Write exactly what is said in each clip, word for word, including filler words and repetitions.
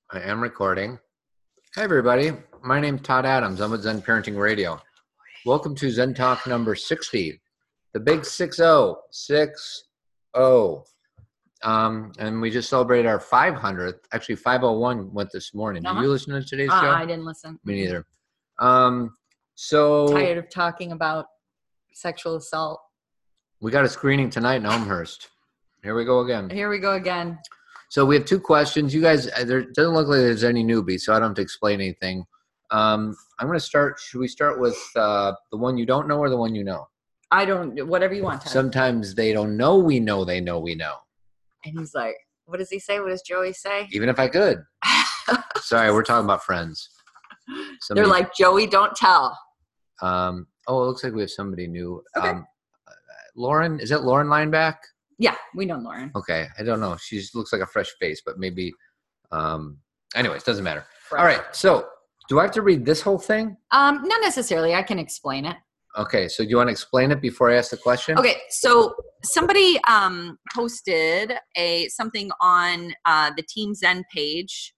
I am recording. Hi, everybody. My name's Todd Adams. I'm with Zen Parenting Radio. Welcome to Zen Talk number sixty, the big six oh, six oh. Um, and we just celebrated our five hundredth. Actually, five oh one went this morning. Did Uh-huh. you listen to today's uh, show? I didn't listen. Me neither. Um, so Tired of talking about sexual assault. We got a screening tonight in Elmhurst. Here we go again. Here we go again. So we have two questions. You guys, there doesn't look like there's any newbies, so I don't have to explain anything. Um, I'm going to start. Should we start with uh, the one you don't know or the one you know? I don't, whatever you want. Time. Sometimes they don't know we know they know we know. And he's like, what does he say? What does Joey say? Even if I could. Sorry, we're talking about friends. Somebody, They're like, Joey, don't tell. Um, oh, it looks like we have somebody new. Okay. Um, uh, Lauren, is that Lauren Lineback? Yeah, we know Lauren. Okay, I don't know. She looks like a fresh face, but maybe. Um, anyways, doesn't matter. Fresh. All right, so do I have to read this whole thing? Um, not necessarily. I can explain it. Okay, so do you want to explain it before I ask the question? Okay, so somebody um, posted a something on uh, the Team Zen page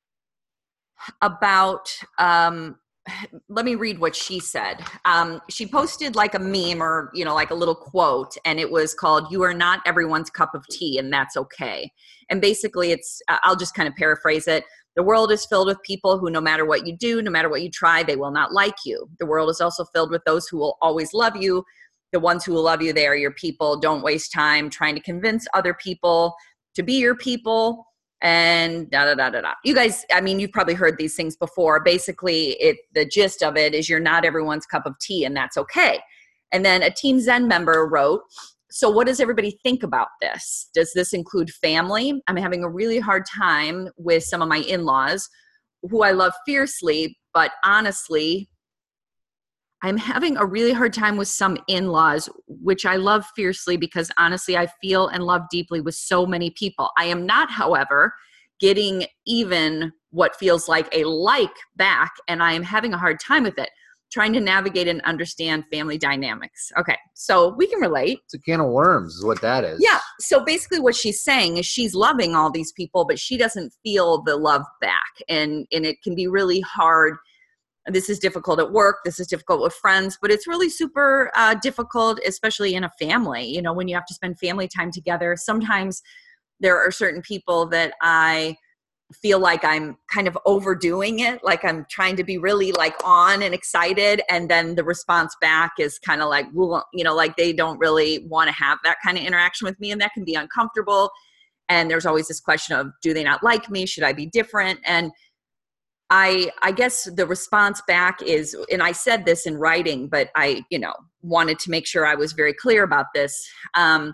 about. Um, let me read what she said. Um, she posted like a meme or, you know, like a little quote, and it was called, "You are not everyone's cup of tea, and that's okay." And basically it's, uh, I'll just kind of paraphrase it. The world is filled with people who, no matter what you do, no matter what you try, they will not like you. The world is also filled with those who will always love you. The ones who will love you, they are your people. Don't waste time trying to convince other people to be your people. And da da da da da. You guys, I mean, you've probably heard these things before. Basically, it the gist of it is you're not everyone's cup of tea, and that's okay. And then a Team Zen member wrote, "So what does everybody think about this? Does this include family? I'm having a really hard time with some of my in-laws who I love fiercely, but honestly, I'm having a really hard time with some in-laws, which I love fiercely because honestly, I feel and love deeply with so many people. I am not, however, getting even what feels like a like back, and I am having a hard time with it, trying to navigate and understand family dynamics." Okay, so we can relate. It's a can of worms is what that is. Yeah, so basically what she's saying is she's loving all these people, but she doesn't feel the love back, and, and it can be really hard. This is difficult at work. This is difficult with friends, but it's really super uh, difficult, especially in a family. You know, when you have to spend family time together, sometimes there are certain people that I feel like I'm kind of overdoing it. Like I'm trying to be really like on and excited. And then the response back is kind of like, well, you know, like they don't really want to have that kind of interaction with me. And that can be uncomfortable. And there's always this question of, do they not like me? Should I be different? And I, I guess the response back is, and I said this in writing, but I, you know, wanted to make sure I was very clear about this. Um,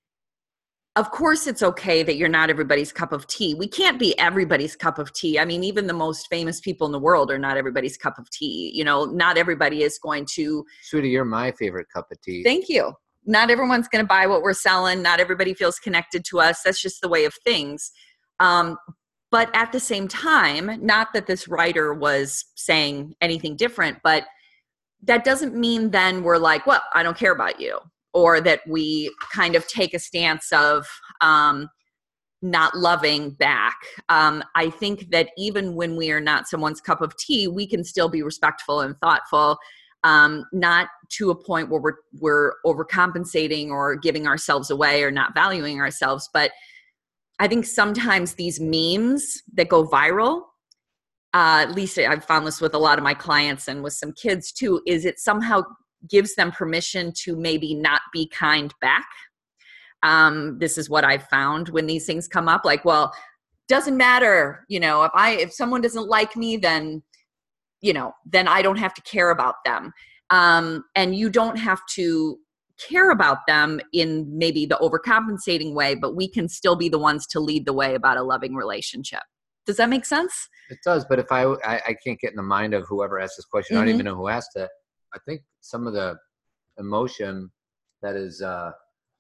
of course, it's okay that you're not everybody's cup of tea. We can't be everybody's cup of tea. I mean, even the most famous people in the world are not everybody's cup of tea. You know, not everybody is going to. Sweetie, you're my favorite cup of tea. Thank you. Not everyone's going to buy what we're selling. Not everybody feels connected to us. That's just the way of things. Um, But at the same time, not that this writer was saying anything different, but that doesn't mean then we're like, well, I don't care about you. Or that we kind of take a stance of um, not loving back. Um, I think that even when we are not someone's cup of tea, we can still be respectful and thoughtful, um, not to a point where we're, we're overcompensating or giving ourselves away or not valuing ourselves, but I think sometimes these memes that go viral, uh, at least I've found this with a lot of my clients and with some kids too, is it somehow gives them permission to maybe not be kind back. Um, this is what I've found when these things come up, like, well, doesn't matter, you know, if I, if someone doesn't like me, then, you know, then I don't have to care about them. Um, and you don't have to care about them in maybe the overcompensating way, but we can still be the ones to lead the way about a loving relationship. Does that make sense? It does, but if I, I, I can't get in the mind of whoever asked this question, mm-hmm. I don't even know who asked it. I think some of the emotion that is uh,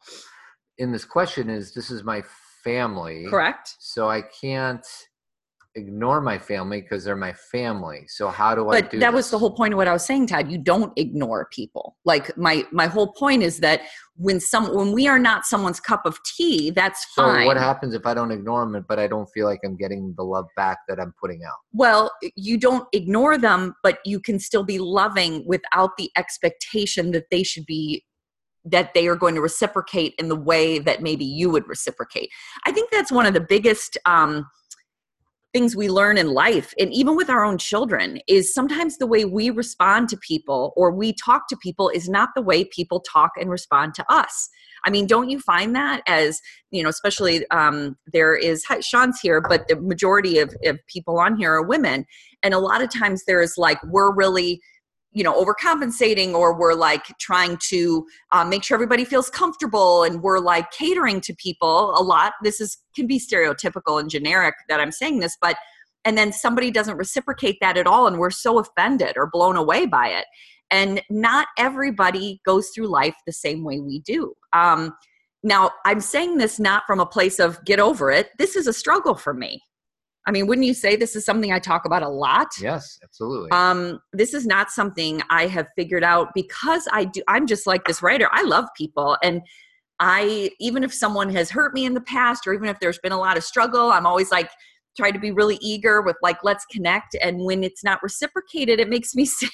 in this question is, this is my family. Correct. So I can't ignore my family because they're my family. So how do I But do that this? was the whole point of what I was saying, Todd. You don't ignore people. Like my my whole point is that when some when we are not someone's cup of tea, that's So fine. what happens if I don't ignore them, but I don't feel like I'm getting the love back that I'm putting out? Well, you don't ignore them, but you can still be loving without the expectation that they should be, that they are going to reciprocate in the way that maybe you would reciprocate. I think that's one of the biggest um, things we learn in life, and even with our own children, is sometimes the way we respond to people or we talk to people is not the way people talk and respond to us. I mean, don't you find that as, you know, especially um, there is, Sean's here, but the majority of, of people on here are women. And a lot of times there's like, we're really, you know, overcompensating, or we're like trying to uh, make sure everybody feels comfortable, and we're like catering to people a lot. This is can be stereotypical and generic that I'm saying this, but and then somebody doesn't reciprocate that at all, and we're so offended or blown away by it. And not everybody goes through life the same way we do. Um, now, I'm saying this not from a place of get over it. This is a struggle for me. I mean, wouldn't you say this is something I talk about a lot? Yes, absolutely. Um, this is not something I have figured out because I do. I'm just like this writer. I love people. And I, even if someone has hurt me in the past, or even if there's been a lot of struggle, I'm always like, try to be really eager with like, let's connect. And when it's not reciprocated, it makes me sad,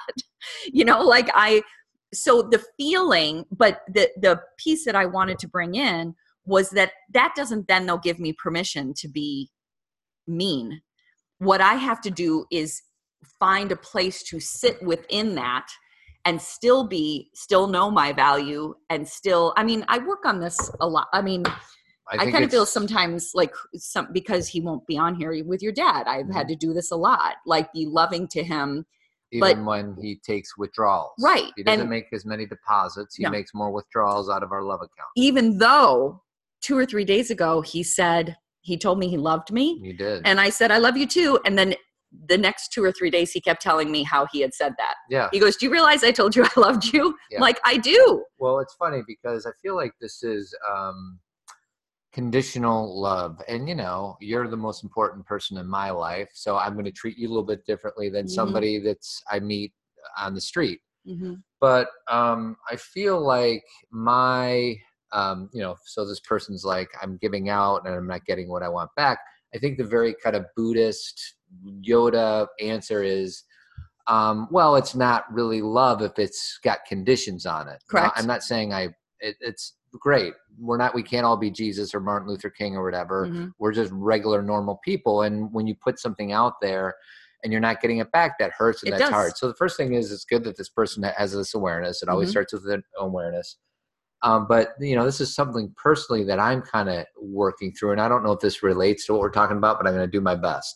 you know, like I, so the feeling, but the, the piece that I wanted to bring in was that that doesn't then though give me permission to be mean. What I have to do is find a place to sit within that and still be, still know my value, and still, I mean, I work on this a lot. I mean, I, I kind of feel sometimes like some, because he won't be on here with your dad, I've mm-hmm. had to do this a lot, like be loving to him. Even but, when he takes withdrawals. Right. He doesn't and, make as many deposits. He no. makes more withdrawals out of our love account. Even though two or three days ago, he said, he told me he loved me. You did. And I said, I love you too. And then the next two or three days, he kept telling me how he had said that. Yeah. He goes, do you realize I told you I loved you? Yeah. I'm like, I do. Well, it's funny because I feel like this is um, conditional love. And, you know, you're the most important person in my life. So I'm going to treat you a little bit differently than mm-hmm. somebody that's I meet on the street. Mm-hmm. But um, I feel like my... Um, you know, so this person's like, I'm giving out and I'm not getting what I want back. I think the very kind of Buddhist Yoda answer is, um, well, it's not really love if it's got conditions on it. Correct. Now, I'm not saying I, it, it's great. We're not, we can't all be Jesus or Martin Luther King or whatever. Mm-hmm. We're just regular, normal people. And when you put something out there and you're not getting it back, that hurts and it that's does. hard. So the first thing is, it's good that this person has this awareness. It always mm-hmm. starts with an awareness. Um, but, you know, this is something personally that I'm kind of working through. And I don't know if this relates to what we're talking about, but I'm going to do my best.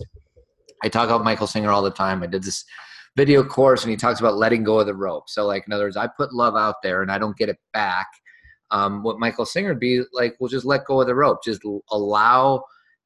I talk about Michael Singer all the time. I did this video course and he talks about letting go of the rope. So, like, in other words, I put love out there and I don't get it back. Um, what Michael Singer would be like, well, just let go of the rope. Just allow,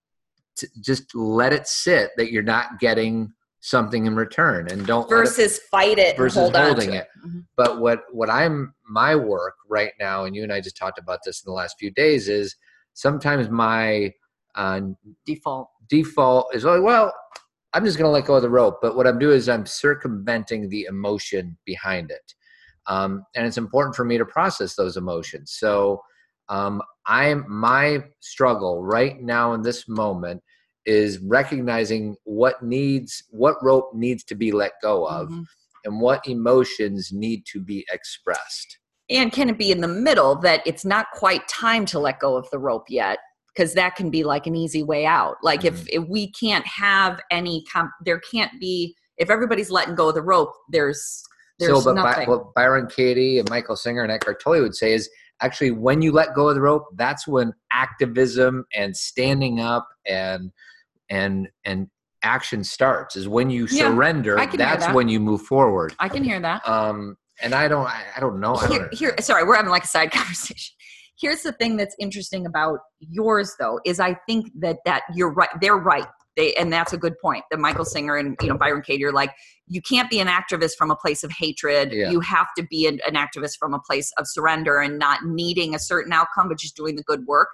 to, just let it sit that you're not getting something in return, and don't versus it, fight it versus and hold holding on to it. it. Mm-hmm. But what what I'm my work right now, and you and I just talked about this in the last few days, is sometimes my uh, default default is like, well, I'm just going to let go of the rope. But what I'm doing is I'm circumventing the emotion behind it, um, and it's important for me to process those emotions. So um, I'm my struggle right now in this moment is recognizing what needs, what rope needs to be let go of, mm-hmm. and what emotions need to be expressed. And can it be in the middle that it's not quite time to let go of the rope yet? Because that can be like an easy way out. Like mm-hmm. if, if we can't have any, comp- there can't be, if everybody's letting go of the rope, there's, there's so, but nothing. By, what Byron Katie and Michael Singer and Eckhart Tolle would say is, actually, when you let go of the rope, that's when activism and standing up and and and action starts. Is when you yeah, surrender. That's that. when you move forward. I can hear that. Um, and I don't. I, I don't know. I here, don't here. Sorry, we're having like a side conversation. Here's the thing that's interesting about yours, though, is I think that that you're right. They're right. They, and that's a good point. That Michael Singer and you know Byron Katie are like, you can't be an activist from a place of hatred. Yeah. You have to be an, an activist from a place of surrender and not needing a certain outcome, but just doing the good work. Yeah.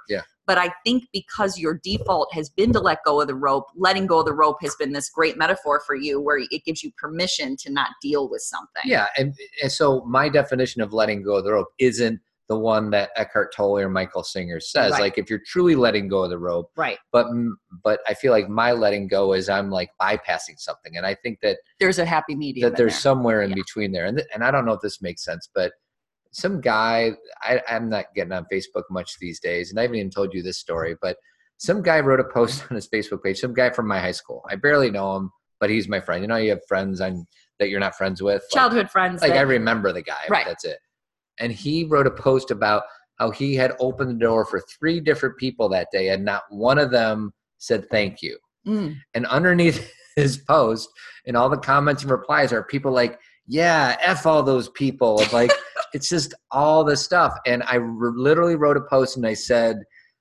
But I think because your default has been to let go of the rope, letting go of the rope has been this great metaphor for you where it gives you permission to not deal with something. Yeah. And, and so my definition of letting go of the rope isn't the one that Eckhart Tolle or Michael Singer says. Right. Like if you're truly letting go of the rope, Right. But, but I feel like my letting go is I'm like bypassing something. And I think that there's a happy medium that there's there. somewhere in Yeah. between there. And, th- and I don't know if this makes sense, but some guy, I, I'm not getting on Facebook much these days. And I haven't even told you this story, but some guy wrote a post on his Facebook page, some guy from my high school. I barely know him, but he's my friend. You know, you have friends on, that you're not friends with. Childhood like, friends. Like that, I remember the guy, right. But that's it. And he wrote a post about how he had opened the door for three different people that day and not one of them said thank you. Mm. And underneath his post and all the comments and replies are people like, yeah, F all those people. Like, it's just all this stuff. And I re- literally wrote a post and I said,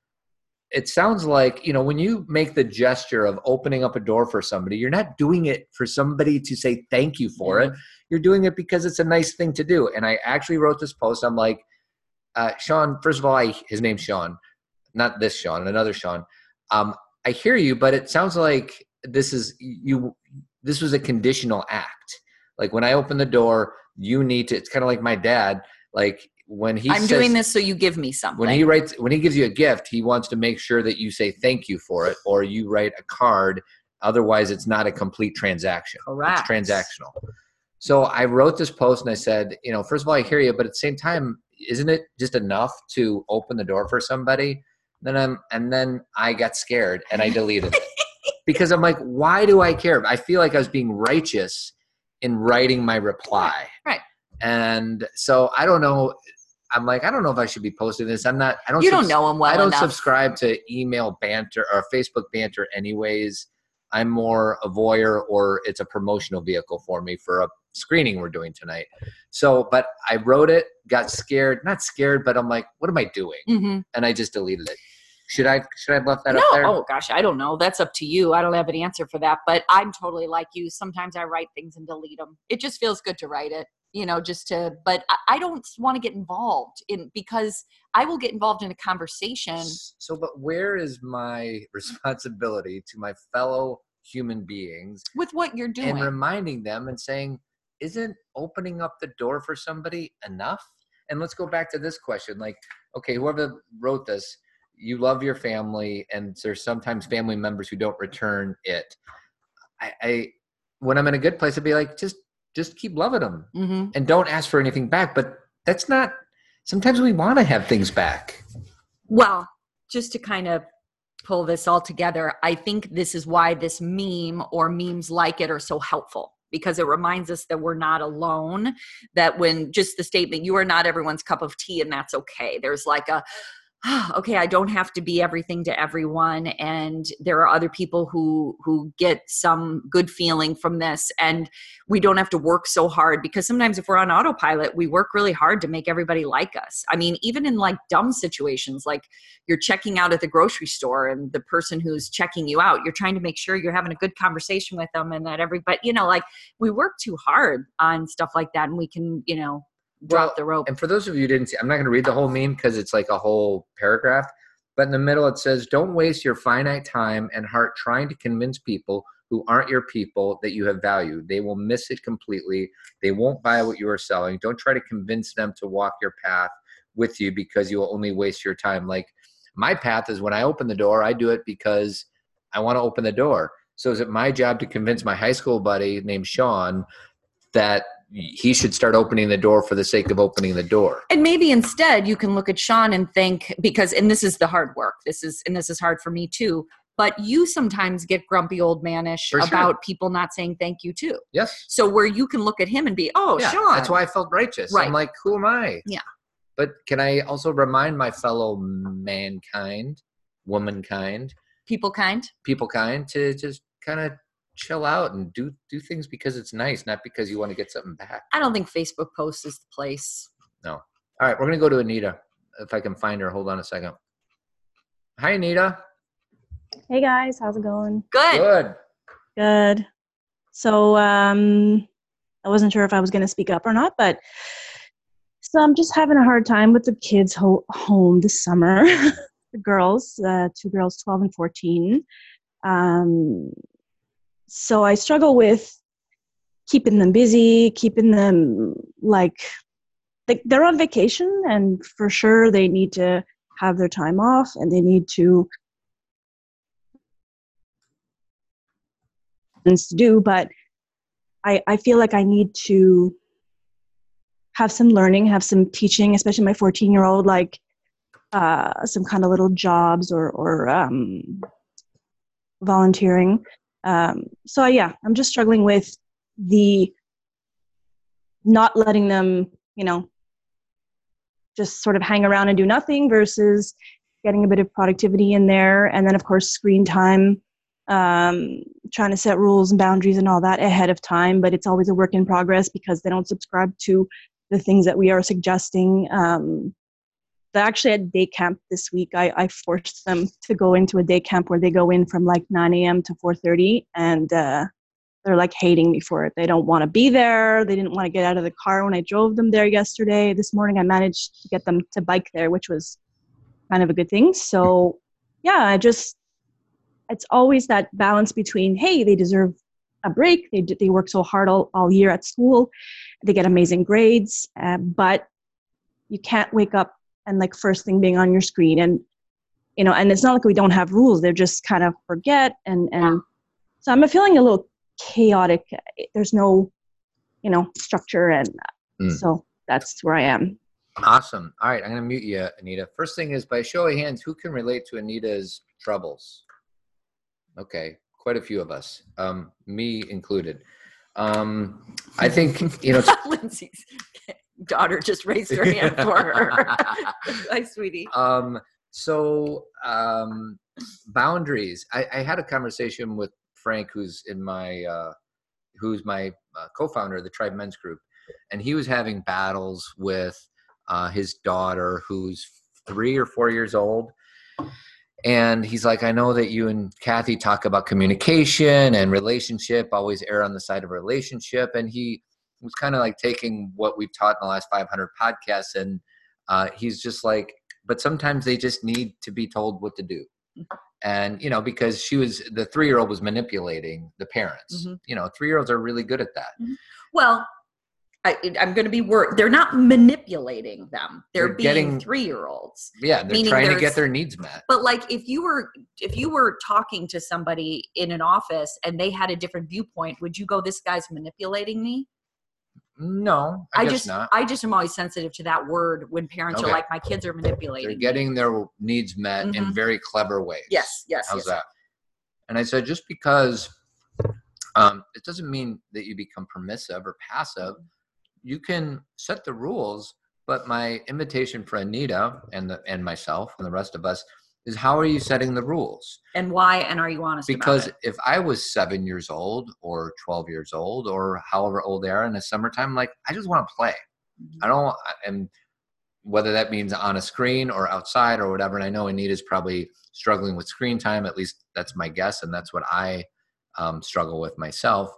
it sounds like, you know, when you make the gesture of opening up a door for somebody, you're not doing it for somebody to say thank you for mm-hmm. it. You're doing it because it's a nice thing to do. And I actually wrote this post. I'm like, uh, Sean, first of all, I, his name's Sean, not this Sean, another Sean. Um, I hear you, but it sounds like this is you, this was a conditional act. Like when I open the door, you need to, it's kind of like my dad, like when he I'm says, doing this so you give me something. When he writes, when he gives you a gift, he wants to make sure that you say thank you for it, or you write a card. Otherwise it's not a complete transaction. Correct. It's transactional. So I wrote this post and I said, you know, first of all, I hear you, but at the same time, isn't it just enough to open the door for somebody? Then I'm, and then I got scared and I deleted it because I'm like, why do I care? I feel like I was being righteous in writing my reply. Right. And so I don't know. I'm like, I don't know if I should be posting this. I'm not, I don't, you subs- don't know him well I don't enough. subscribe to email banter or Facebook banter anyways. I'm more a voyeur, or it's a promotional vehicle for me for a screening we're doing tonight. So, but I wrote it, got scared, not scared, but I'm like, what am I doing? Mm-hmm. And I just deleted it. Should I, should I have left that no, up there? Oh gosh, I don't know. That's up to you. I don't have an answer for that, but I'm totally like you. Sometimes I write things and delete them. It just feels good to write it, you know, just to, but I, I don't want to get involved in, because I will get involved in a conversation. So, but where is my responsibility to my fellow human beings with what you're doing and reminding them and saying, isn't opening up the door for somebody enough? And let's go back to this question. Like, okay, whoever wrote this, you love your family, and there's sometimes family members who don't return it. I, I when I'm in a good place, I'd be like, just, just keep loving them mm-hmm. and don't ask for anything back. But that's not, sometimes we want to have things back. Well, just to kind of pull this all together, I think this is why this meme or memes like it are so helpful, because it reminds us that we're not alone, that when just the statement, you are not everyone's cup of tea, and that's okay. There's like a, okay, I don't have to be everything to everyone. And there are other people who, who get some good feeling from this. And we don't have to work so hard, because sometimes if we're on autopilot, we work really hard to make everybody like us. I mean, even in like dumb situations, like you're checking out at the grocery store and the person who's checking you out, you're trying to make sure you're having a good conversation with them, and that everybody, you know, like we work too hard on stuff like that, and we can, you know, drop well, the rope. And for those of you who didn't see, I'm not going to read the whole meme because it's like a whole paragraph, but in the middle it says, don't waste your finite time and heart trying to convince people who aren't your people that you have value. They will miss it completely. They won't buy what you are selling. Don't try to convince them to walk your path with you, because you will only waste your time. Like my path is when I open the door, I do it because I want to open the door. So is it my job to convince my high school buddy named Sean that he should start opening the door for the sake of opening the door? And maybe instead you can look at Sean and think, because, and this is the hard work, this is, and this is hard for me too, but you sometimes get grumpy old manish For about sure. people not saying thank you too. Yes. So where you can look at him and be, oh, Yeah, Sean. that's why I felt righteous. Right. I'm like, who am I? Yeah. But can I also remind my fellow mankind, womankind, People kind. people kind, to just kind of chill out and do do things because it's nice, not because you want to get something back. I don't think Facebook posts is the place. No. All right, we're going to go to Anita. If I can find her, hold on a second. Hi, Anita. Hey guys, how's it going? Good. Good. Good. So um, I wasn't sure if I was going to speak up or not, but so I'm just having a hard time with the kids ho- home this summer. girls, uh, two girls, twelve and fourteen. Um, so I struggle with keeping them busy, keeping them like, like they're on vacation, and for sure they need to have their time off, and they need to to do, but I, I feel like I need to have some learning, have some teaching, especially my fourteen year old, like uh, some kind of little jobs or, or um, volunteering. Um, so yeah, I'm just struggling with the not letting them, you know, just sort of hang around and do nothing versus getting a bit of productivity in there. And then of course, screen time, um, trying to set rules and boundaries and all that ahead of time, but it's always a work in progress because they don't subscribe to the things that we are suggesting. Um, they're actually at day camp this week. I, I forced them to go into a day camp where they go in from like nine a.m. to four thirty, and uh, they're like hating me for it. They don't want to be there. They didn't want to get out of the car when I drove them there yesterday. This morning I managed to get them to bike there, which was kind of a good thing. So yeah, I just, it's always that balance between, hey, they deserve a break. They they work so hard all, all year at school. They get amazing grades, uh, but you can't wake up and like first thing being on your screen. And, you know, and it's not like we don't have rules. They're just kind of forget. And, and so I'm feeling a little chaotic. There's no, you know, structure. And mm. so that's where I am. Awesome. All right. I'm going to mute you, Anita. First thing is, by show of hands, who can relate to Anita's troubles? Okay. Quite a few of us, um, me included. Um, I think, you know, Lindsay's daughter just raised her hand for her. Hi, sweetie. Um, so um, boundaries. I, I had a conversation with Frank, who's in my, uh, who's my uh, co-founder of the Tribe Men's Group, and he was having battles with uh, his daughter, who's three or four years old. And he's like, I know that you and Kathy talk about communication and relationship, always err on the side of relationship. And he was kind of like taking what we've taught in the last five hundred podcasts. And uh, he's just like, but sometimes they just need to be told what to do. And, you know, because she was, the three-year-old was manipulating the parents. Mm-hmm. You know, three-year-olds are really good at that. Mm-hmm. Well, I, I'm going to be word. They're not manipulating them. They're, they're being getting, three-year-olds. Yeah, they're trying to get their needs met. But like, if you were if you were talking to somebody in an office and they had a different viewpoint, would you go, "This guy's manipulating me"? No, I, I guess just not. I just am always sensitive to that word when parents okay. are like, "My kids are manipulating." They're getting me. their needs met mm-hmm. in very clever ways. Yes, yes. How's yes. that? And I said, just because um, it doesn't mean that you become permissive or passive. You can set the rules, but my invitation for Anita and the, and myself and the rest of us is, how are you setting the rules? And why? And are you honest because about it? Because if I was seven years old or twelve years old or however old they are in the summertime, like, I just want to play. Mm-hmm. I don't, and whether that means on a screen or outside or whatever. And I know Anita's probably struggling with screen time. At least that's my guess. And that's what I um, struggle with myself.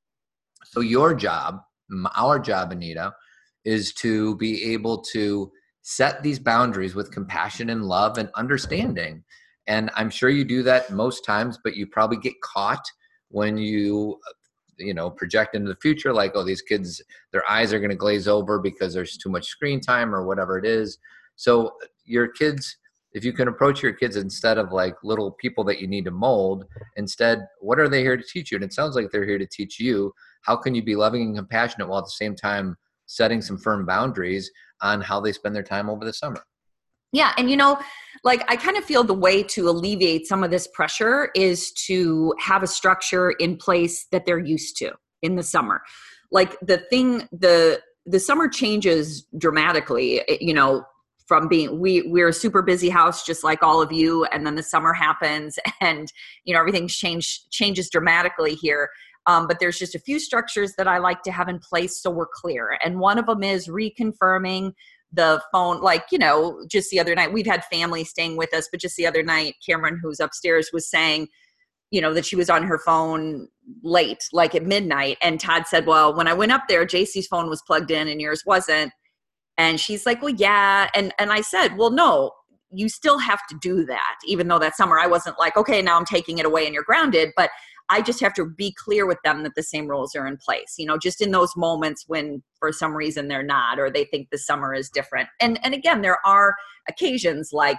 So your job, our job, Anita, is to be able to set these boundaries with compassion and love and understanding. And I'm sure you do that most times, but you probably get caught when you, you know, project into the future, like, oh, these kids, their eyes are going to glaze over because there's too much screen time or whatever it is. So your kids, if you can approach your kids instead of like little people that you need to mold, instead, what are they here to teach you? And it sounds like they're here to teach you. How can you be loving and compassionate while at the same time setting some firm boundaries on how they spend their time over the summer? Yeah. And, you know, like, I kind of feel the way to alleviate some of this pressure is to have a structure in place that they're used to in the summer. Like, the thing, the, the summer changes dramatically, you know, from being, we, we're a super busy house, just like all of you. And then the summer happens and, you know, everything's changed, changes dramatically here. Um, but there's just a few structures that I like to have in place so we're clear. And one of them is reconfirming the phone. Like, you know, just the other night, we've had family staying with us, but just the other night, Cameron, who's upstairs, was saying, you know, that she was on her phone late, like at midnight. And Todd said, well, when I went up there, J C's phone was plugged in and yours wasn't. And she's like, well, yeah. And, and I said, well, no, you still have to do that. Even though that summer I wasn't like, okay, now I'm taking it away and you're grounded, but I just have to be clear with them that the same rules are in place, you know, just in those moments when for some reason they're not, or they think the summer is different. And, and again, there are occasions like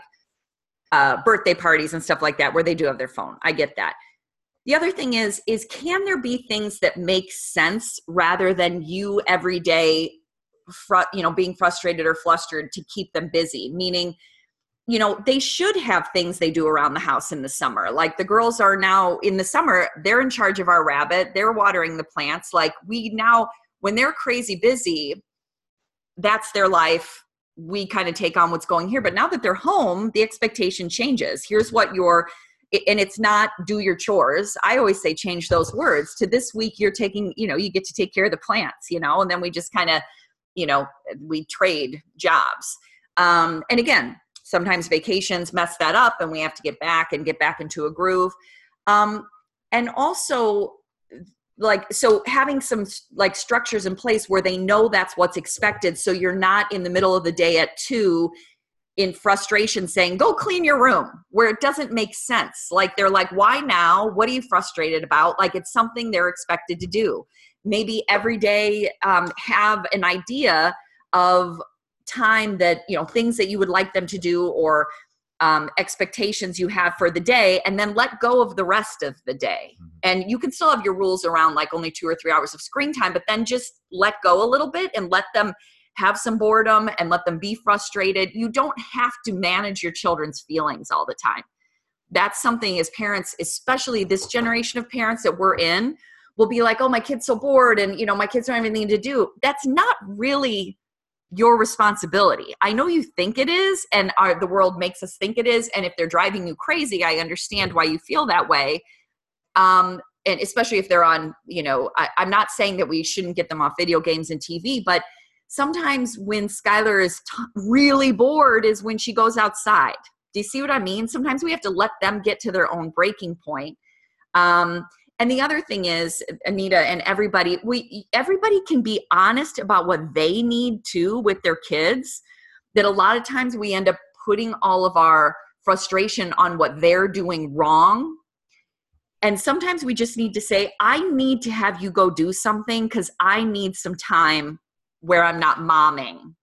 uh, birthday parties and stuff like that where they do have their phone. I get that. The other thing is, is can there be things that make sense rather than you every day, fr- you know, being frustrated or flustered to keep them busy? Meaning, you know, they should have things they do around the house in the summer. Like the girls are now in the summer, they're in charge of our rabbit. They're watering the plants. Like we now, when they're crazy busy, that's their life. We kind of take on what's going here. But now that they're home, the expectation changes. Here's what your, and it's not do your chores. I always say change those words to this week. You're taking, you know, you get to take care of the plants, you know, and then we just kind of, you know, we trade jobs. Um, and again, sometimes vacations mess that up and we have to get back and get back into a groove. Um, and also like, so having some like structures in place where they know that's what's expected. So you're not in the middle of the day at two in frustration saying, go clean your room, where it doesn't make sense. Like they're like, why now? What are you frustrated about? Like it's something they're expected to do. Maybe every day um, have an idea of time that, you know, things that you would like them to do or um, expectations you have for the day, and then let go of the rest of the day. Mm-hmm. And you can still have your rules around like only two or three hours of screen time, but then just let go a little bit and let them have some boredom and let them be frustrated. You don't have to manage your children's feelings all the time. That's something as parents, especially this generation of parents that we're in, will be like, oh, my kid's so bored and, you know, my kids don't have anything to do. That's not really your responsibility. I know you think it is, and our, the world makes us think it is. And if they're driving you crazy, I understand why you feel that way. Um, and especially if they're on, you know, I, I'm not saying that we shouldn't get them off video games and T V, but sometimes when Skylar is t- really bored is when she goes outside. Do you see what I mean? Sometimes we have to let them get to their own breaking point. Um, and the other thing is, Anita and everybody, we everybody can be honest about what they need too with their kids. That a lot of times we end up putting all of our frustration on what they're doing wrong. And sometimes we just need to say, I need to have you go do something because I need some time where I'm not momming.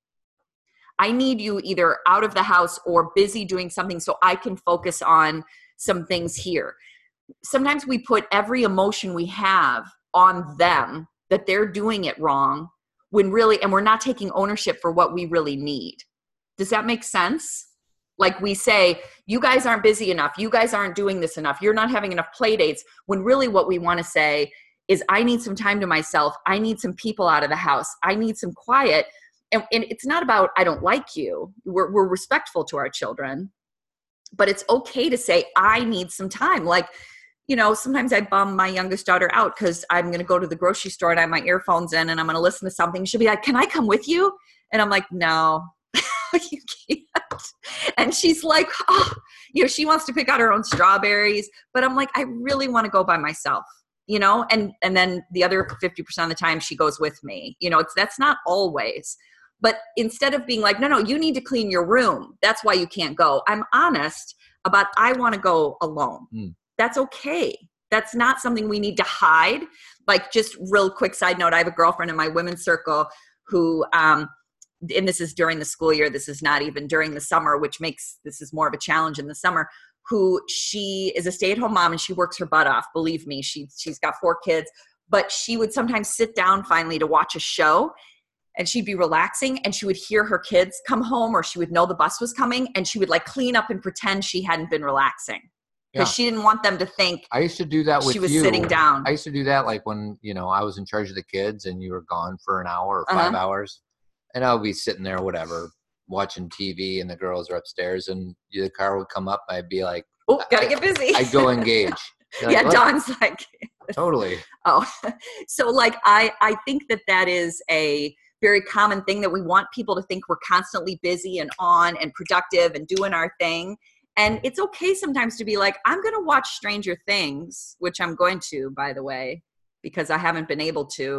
I need you either out of the house or busy doing something so I can focus on some things here. Sometimes we put every emotion we have on them that they're doing it wrong when really, and we're not taking ownership for what we really need. Does that make sense? Like we say, you guys aren't busy enough. You guys aren't doing this enough. You're not having enough play dates, when really what we want to say is I need some time to myself. I need some people out of the house. I need some quiet. And, and it's not about, I don't like you. We're, we're respectful to our children, but it's okay to say, I need some time. Like, you know, sometimes I bum my youngest daughter out because I'm going to go to the grocery store and I have my earphones in and I'm going to listen to something. She'll be like, can I come with you? And I'm like, no, you can't. And she's like, oh, you know, she wants to pick out her own strawberries, but I'm like, I really want to go by myself. You know, and, and then the other fifty percent of the time she goes with me, you know, it's, that's not always, but instead of being like, no, no, you need to clean your room. That's why you can't go. I'm honest about, I want to go alone. Mm. That's okay. That's not something we need to hide. Like just real quick side note, I have a girlfriend in my women's circle who, um, and this is during the school year. This is not even during the summer, which makes, this is more of a challenge in the summer, who she is a stay-at-home mom and she works her butt off. Believe me, she, she's got four kids, but she would sometimes sit down finally to watch a show and she'd be relaxing and she would hear her kids come home or she would know the bus was coming and she would like clean up and pretend she hadn't been relaxing because yeah. she didn't want them to think I used to do that with she was you. sitting down. I used to do that like when, you know, I was in charge of the kids and you were gone for an hour or five uh-huh. hours and I would be sitting there, whatever, watching T V and the girls are upstairs and the car would come up. I'd be like, oh, gotta get busy. I'd go engage. Like, yeah, what? Dawn's like. Totally. Oh, so like I, I think that that is a very common thing that we want people to think we're constantly busy and on and productive and doing our thing. And it's okay sometimes to be like, I'm going to watch Stranger Things, which I'm going to, by the way, because I haven't been able to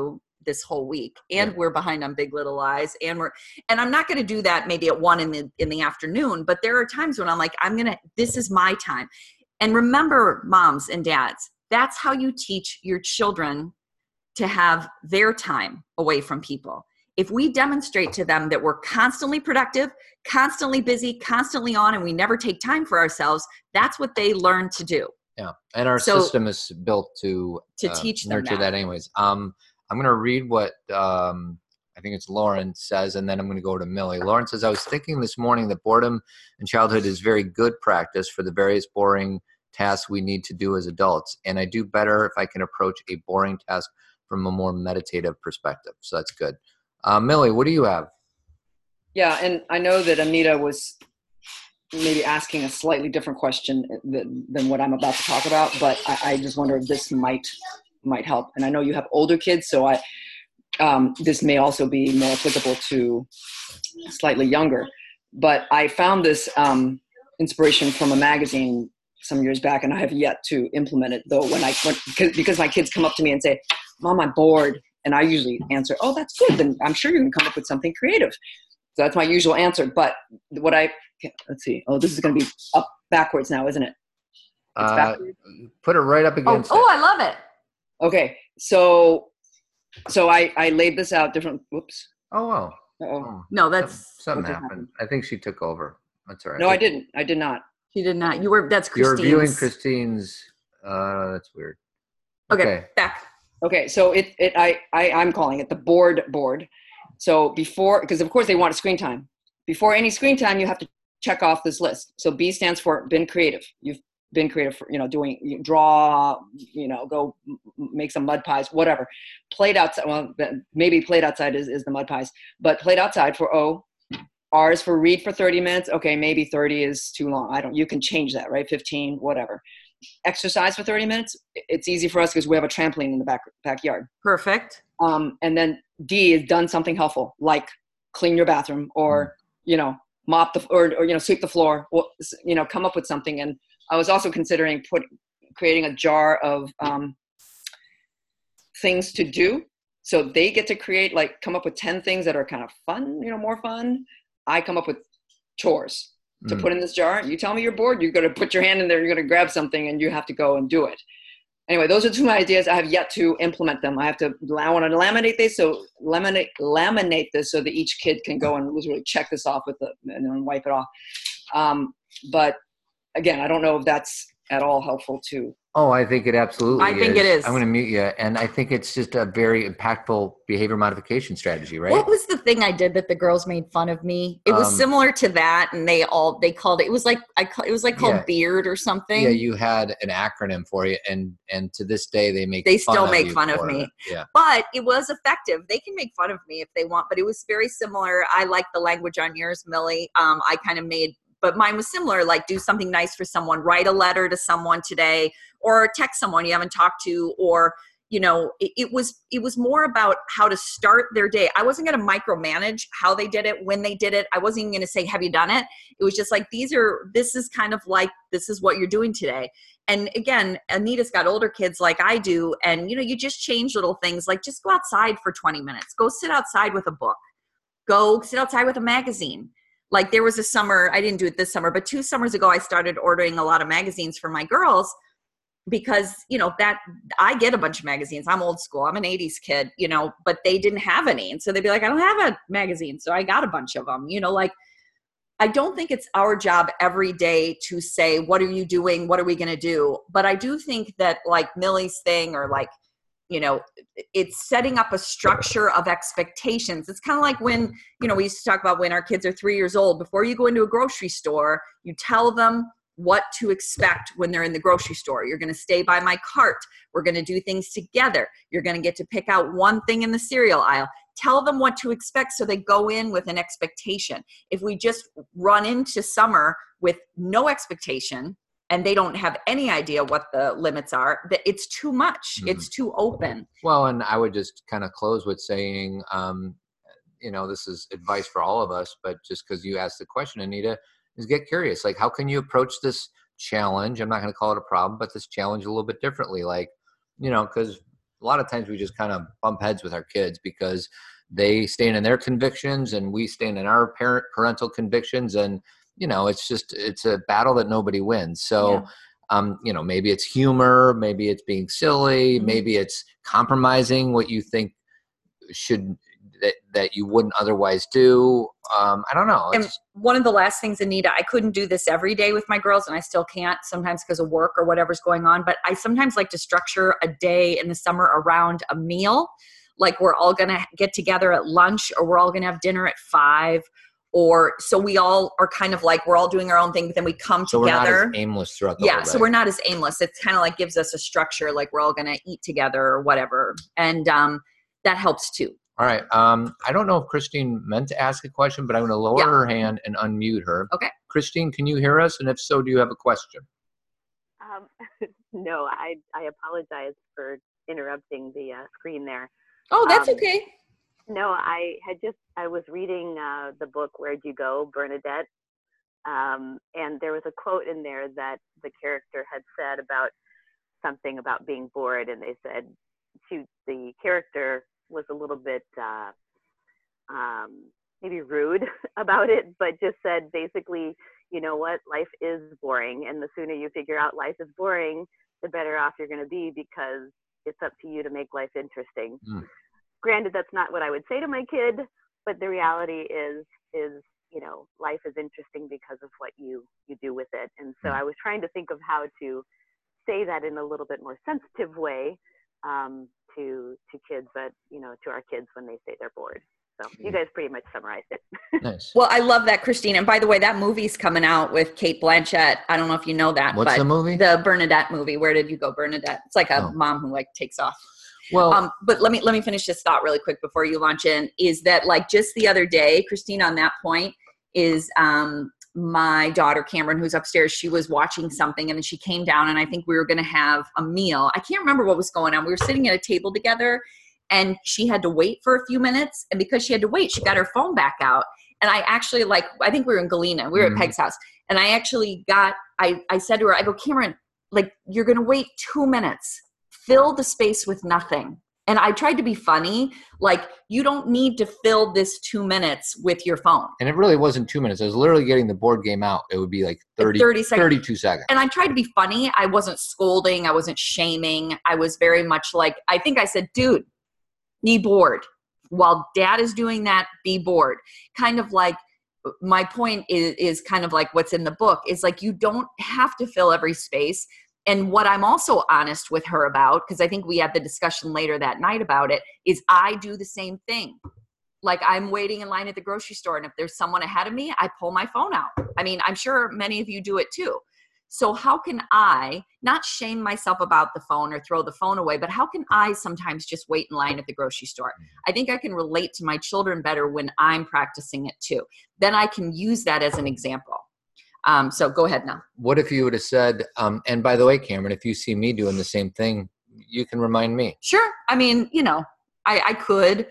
this whole week, and Yeah. we're behind on Big Little Lies, and we're and I'm not going to do that maybe at one in the in the afternoon, but there are times when I'm like, I'm gonna this is my time. And remember, moms and dads, that's how you teach your children to have their time away from people. If we demonstrate to them that we're constantly productive, constantly busy, constantly on, and we never take time for ourselves, that's what they learn to do. Yeah, and our So- system is built to To uh, teach them nurture that. that. anyways. Um, I'm going to read what um, I think it's Lauren says, and then I'm going to go to Millie. Lauren says, I was thinking this morning that boredom in childhood is very good practice for the various boring tasks we need to do as adults, and I do better if I can approach a boring task from a more meditative perspective. So that's good. Uh, Millie, what do you have? Yeah, and I know that Anita was maybe asking a slightly different question than, than what I'm about to talk about, but I, I just wonder if this might might help. And I know you have older kids, so I um, this may also be more applicable to slightly younger. But I found this um, inspiration from a magazine some years back, and I have yet to implement it. Though when I when, because, because my kids come up to me and say, "Mom, I'm bored," and I usually answer, "Oh, that's good. Then I'm sure you can come up with something creative." So that's my usual answer. But what I let's see. Oh, this is going to be up backwards now, isn't it? It's Uh, backwards. put it right up Oh, against oh, it. I love it. Okay, so so I I laid this out different. Whoops. Oh, wow. Uh-oh. Oh, No, that's something what just happened. happened? I think she took over. That's all right. No, I didn't. I did not. she did not. You were that's You're Christine's. viewing Christine's. Uh, that's weird. Okay, Okay. back. Okay, so it it I, I I'm calling it the board board. So before, because of course they want screen time. Before any screen time, you have to check off this list. So B stands for been creative. You've been creative for, you know, doing, you draw, you know, go m- make some mud pies, whatever. Played outside, well, maybe played outside is, is the mud pies, but played outside for O. R is for read for thirty minutes. Okay, maybe thirty is too long. I don't, you can change that, right? fifteen, whatever. Exercise for thirty minutes. It's easy for us because we have a trampoline in the back backyard. Perfect. Um, and then D is done something helpful, like clean your bathroom or, you know, mop the, or, or, you know, sweep the floor, or, you know, come up with something. And I was also considering put, creating a jar of um, things to do. So they get to create, like, come up with ten things that are kind of fun, you know, more fun. I come up with chores to Mm. put in this jar. You tell me you're bored, you're going to put your hand in there, you're going to grab something, and you have to go and do it. Anyway, those are two ideas. I have yet to implement them. I have to, I want to laminate this, so laminate, laminate this so that each kid can go and literally check this off with the, and then wipe it off. Um, but again, I don't know if that's at all helpful to. Oh, I think it absolutely I think it is. I'm going to mute you. And I think it's just a very impactful behavior modification strategy, right? What was the thing I did that the girls made fun of me? It was Um, similar to that, and they all they called it. It was like I ca- it was like called Yeah. Beard or something. Yeah, you had an acronym for it, and and to this day they make They fun still of make you fun of for me. it. Yeah, But it was effective. They can make fun of me if they want, but it was very similar. I like the language on yours, Millie. Um, I kind of made, but mine was similar. Like, do something nice for someone, write a letter to someone today, or text someone you haven't talked to, or you know, it, it was it was more about how to start their day. I wasn't going to micromanage how they did it, when they did it. I wasn't even going to say, "Have you done it?" It was just like, these are. This is kind of like this is what you're doing today. And again, Anita's got older kids like I do. And, you know, you just change little things, like just go outside for twenty minutes, go sit outside with a book, go sit outside with a magazine. Like there was a summer, I didn't do it this summer, but two summers ago, I started ordering a lot of magazines for my girls because, you know, that I get a bunch of magazines. I'm old school. I'm an eighties kid, you know, but they didn't have any. And so they'd be like, I don't have a magazine. So I got a bunch of them, you know, like, I don't think it's our job every day to say, what are you doing? What are we going to do? But I do think that like Millie's thing, or like, you know, it's setting up a structure of expectations. It's kind of like when, you know, we used to talk about when our kids are three years old, before you go into a grocery store, you tell them what to expect when they're in the grocery store. You're going to stay by my cart. We're going to do things together. You're going to get to pick out one thing in the cereal aisle. Tell them what to expect so they go in with an expectation. If we just run into summer with no expectation and they don't have any idea what the limits are, that it's too much. Mhm. It's too open. well, and I would just kind of close with saying, um, you know, this is advice for all of us, but just because you asked the question, Anita, is get curious. Like, how can you approach this challenge? I'm not going to call it a problem, but this challenge a little bit differently. Like, you know, because a lot of times we just kind of bump heads with our kids because they stand in their convictions and we stand in our parent parental convictions. And, you know, it's just, it's a battle that nobody wins. So, Yeah. um, you know, maybe it's humor, maybe it's being silly, Mhm. maybe it's compromising what you think should, that, that you wouldn't otherwise do. Um, I don't know. And It's, one of the last things, Anita, I couldn't do this every day with my girls, and I still can't sometimes because of work or whatever's going on. But I sometimes like to structure a day in the summer around a meal. Like we're all going to get together at lunch, or we're all going to have dinner at five. Or so we all are kind of like, we're all doing our own thing, but then we come so we're not together. as aimless throughout the Yeah, whole day. so we're not as aimless. It's kind of like gives us a structure, like we're all going to eat together or whatever. And um, that helps too. All right. Um, I don't know if Christine meant to ask a question, but I'm going to lower Yeah. her hand and unmute her. Okay. Christine, can you hear us? And if so, do you have a question? Um, no, I I apologize for interrupting the uh, screen there. Oh, that's Um, okay. No, I had just I was reading uh, the book Where'd You Go, Bernadette, um, and there was a quote in there that the character had said about something about being bored, and they said she the character was a little bit uh, um, maybe rude about it, but just said basically, you know what, life is boring, and the sooner you figure out life is boring, the better off you're going to be, because it's up to you to make life interesting. Mm. Granted, that's not what I would say to my kid, but the reality is, is you know, life is interesting because of what you you do with it. And so Mm. I was trying to think of how to say that in a little bit more sensitive way um, to to kids, but you know, to our kids when they say they're bored. So you guys pretty much summarized it. Nice. Well, I love that, Christine. And by the way, that movie's coming out with Kate Blanchett. I don't know if you know that. What's but the movie? The Bernadette movie. Where Did You Go, Bernadette? It's like a Oh. mom who like takes off. Well, Um, but let me let me finish this thought really quick before you launch in. Is that like just the other day, Christine, on that point, is um, my daughter Cameron, who's upstairs. She was watching something, and then she came down, and I think we were going to have a meal. I can't remember what was going on. We were sitting at a table together, and she had to wait for a few minutes. And because she had to wait, she got her phone back out. And I actually like, I think we were in Galena. We were Mhm. at Peg's house, and I actually got. I I said to her, I go, Cameron, like you're going to wait two minutes. Fill the space with nothing. And I tried to be funny, like you don't need to fill this two minutes with your phone. and it really wasn't two minutes. I was literally getting the board game out. It would be like thirty, thirty seconds. thirty-two seconds. And I tried to be funny. I wasn't scolding. I wasn't shaming. I was very much like, I think I said, dude, be bored. While dad is doing that, be bored. Kind of like, my point is, is kind of like what's in the book is like, you don't have to fill every space. And what I'm also honest with her about, because I think we had the discussion later that night about it, is I do the same thing. Like I'm waiting in line at the grocery store, and if there's someone ahead of me, I pull my phone out. I mean, I'm sure many of you do it too. So how can I not shame myself about the phone or throw the phone away, but how can I sometimes just wait in line at the grocery store? I think I can relate to my children better when I'm practicing it too. Then I can use that as an example. Um, so go ahead now. What if you would have said, um, and by the way, Cameron, if you see me doing the same thing, you can remind me. Sure. I mean, you know, I, I could,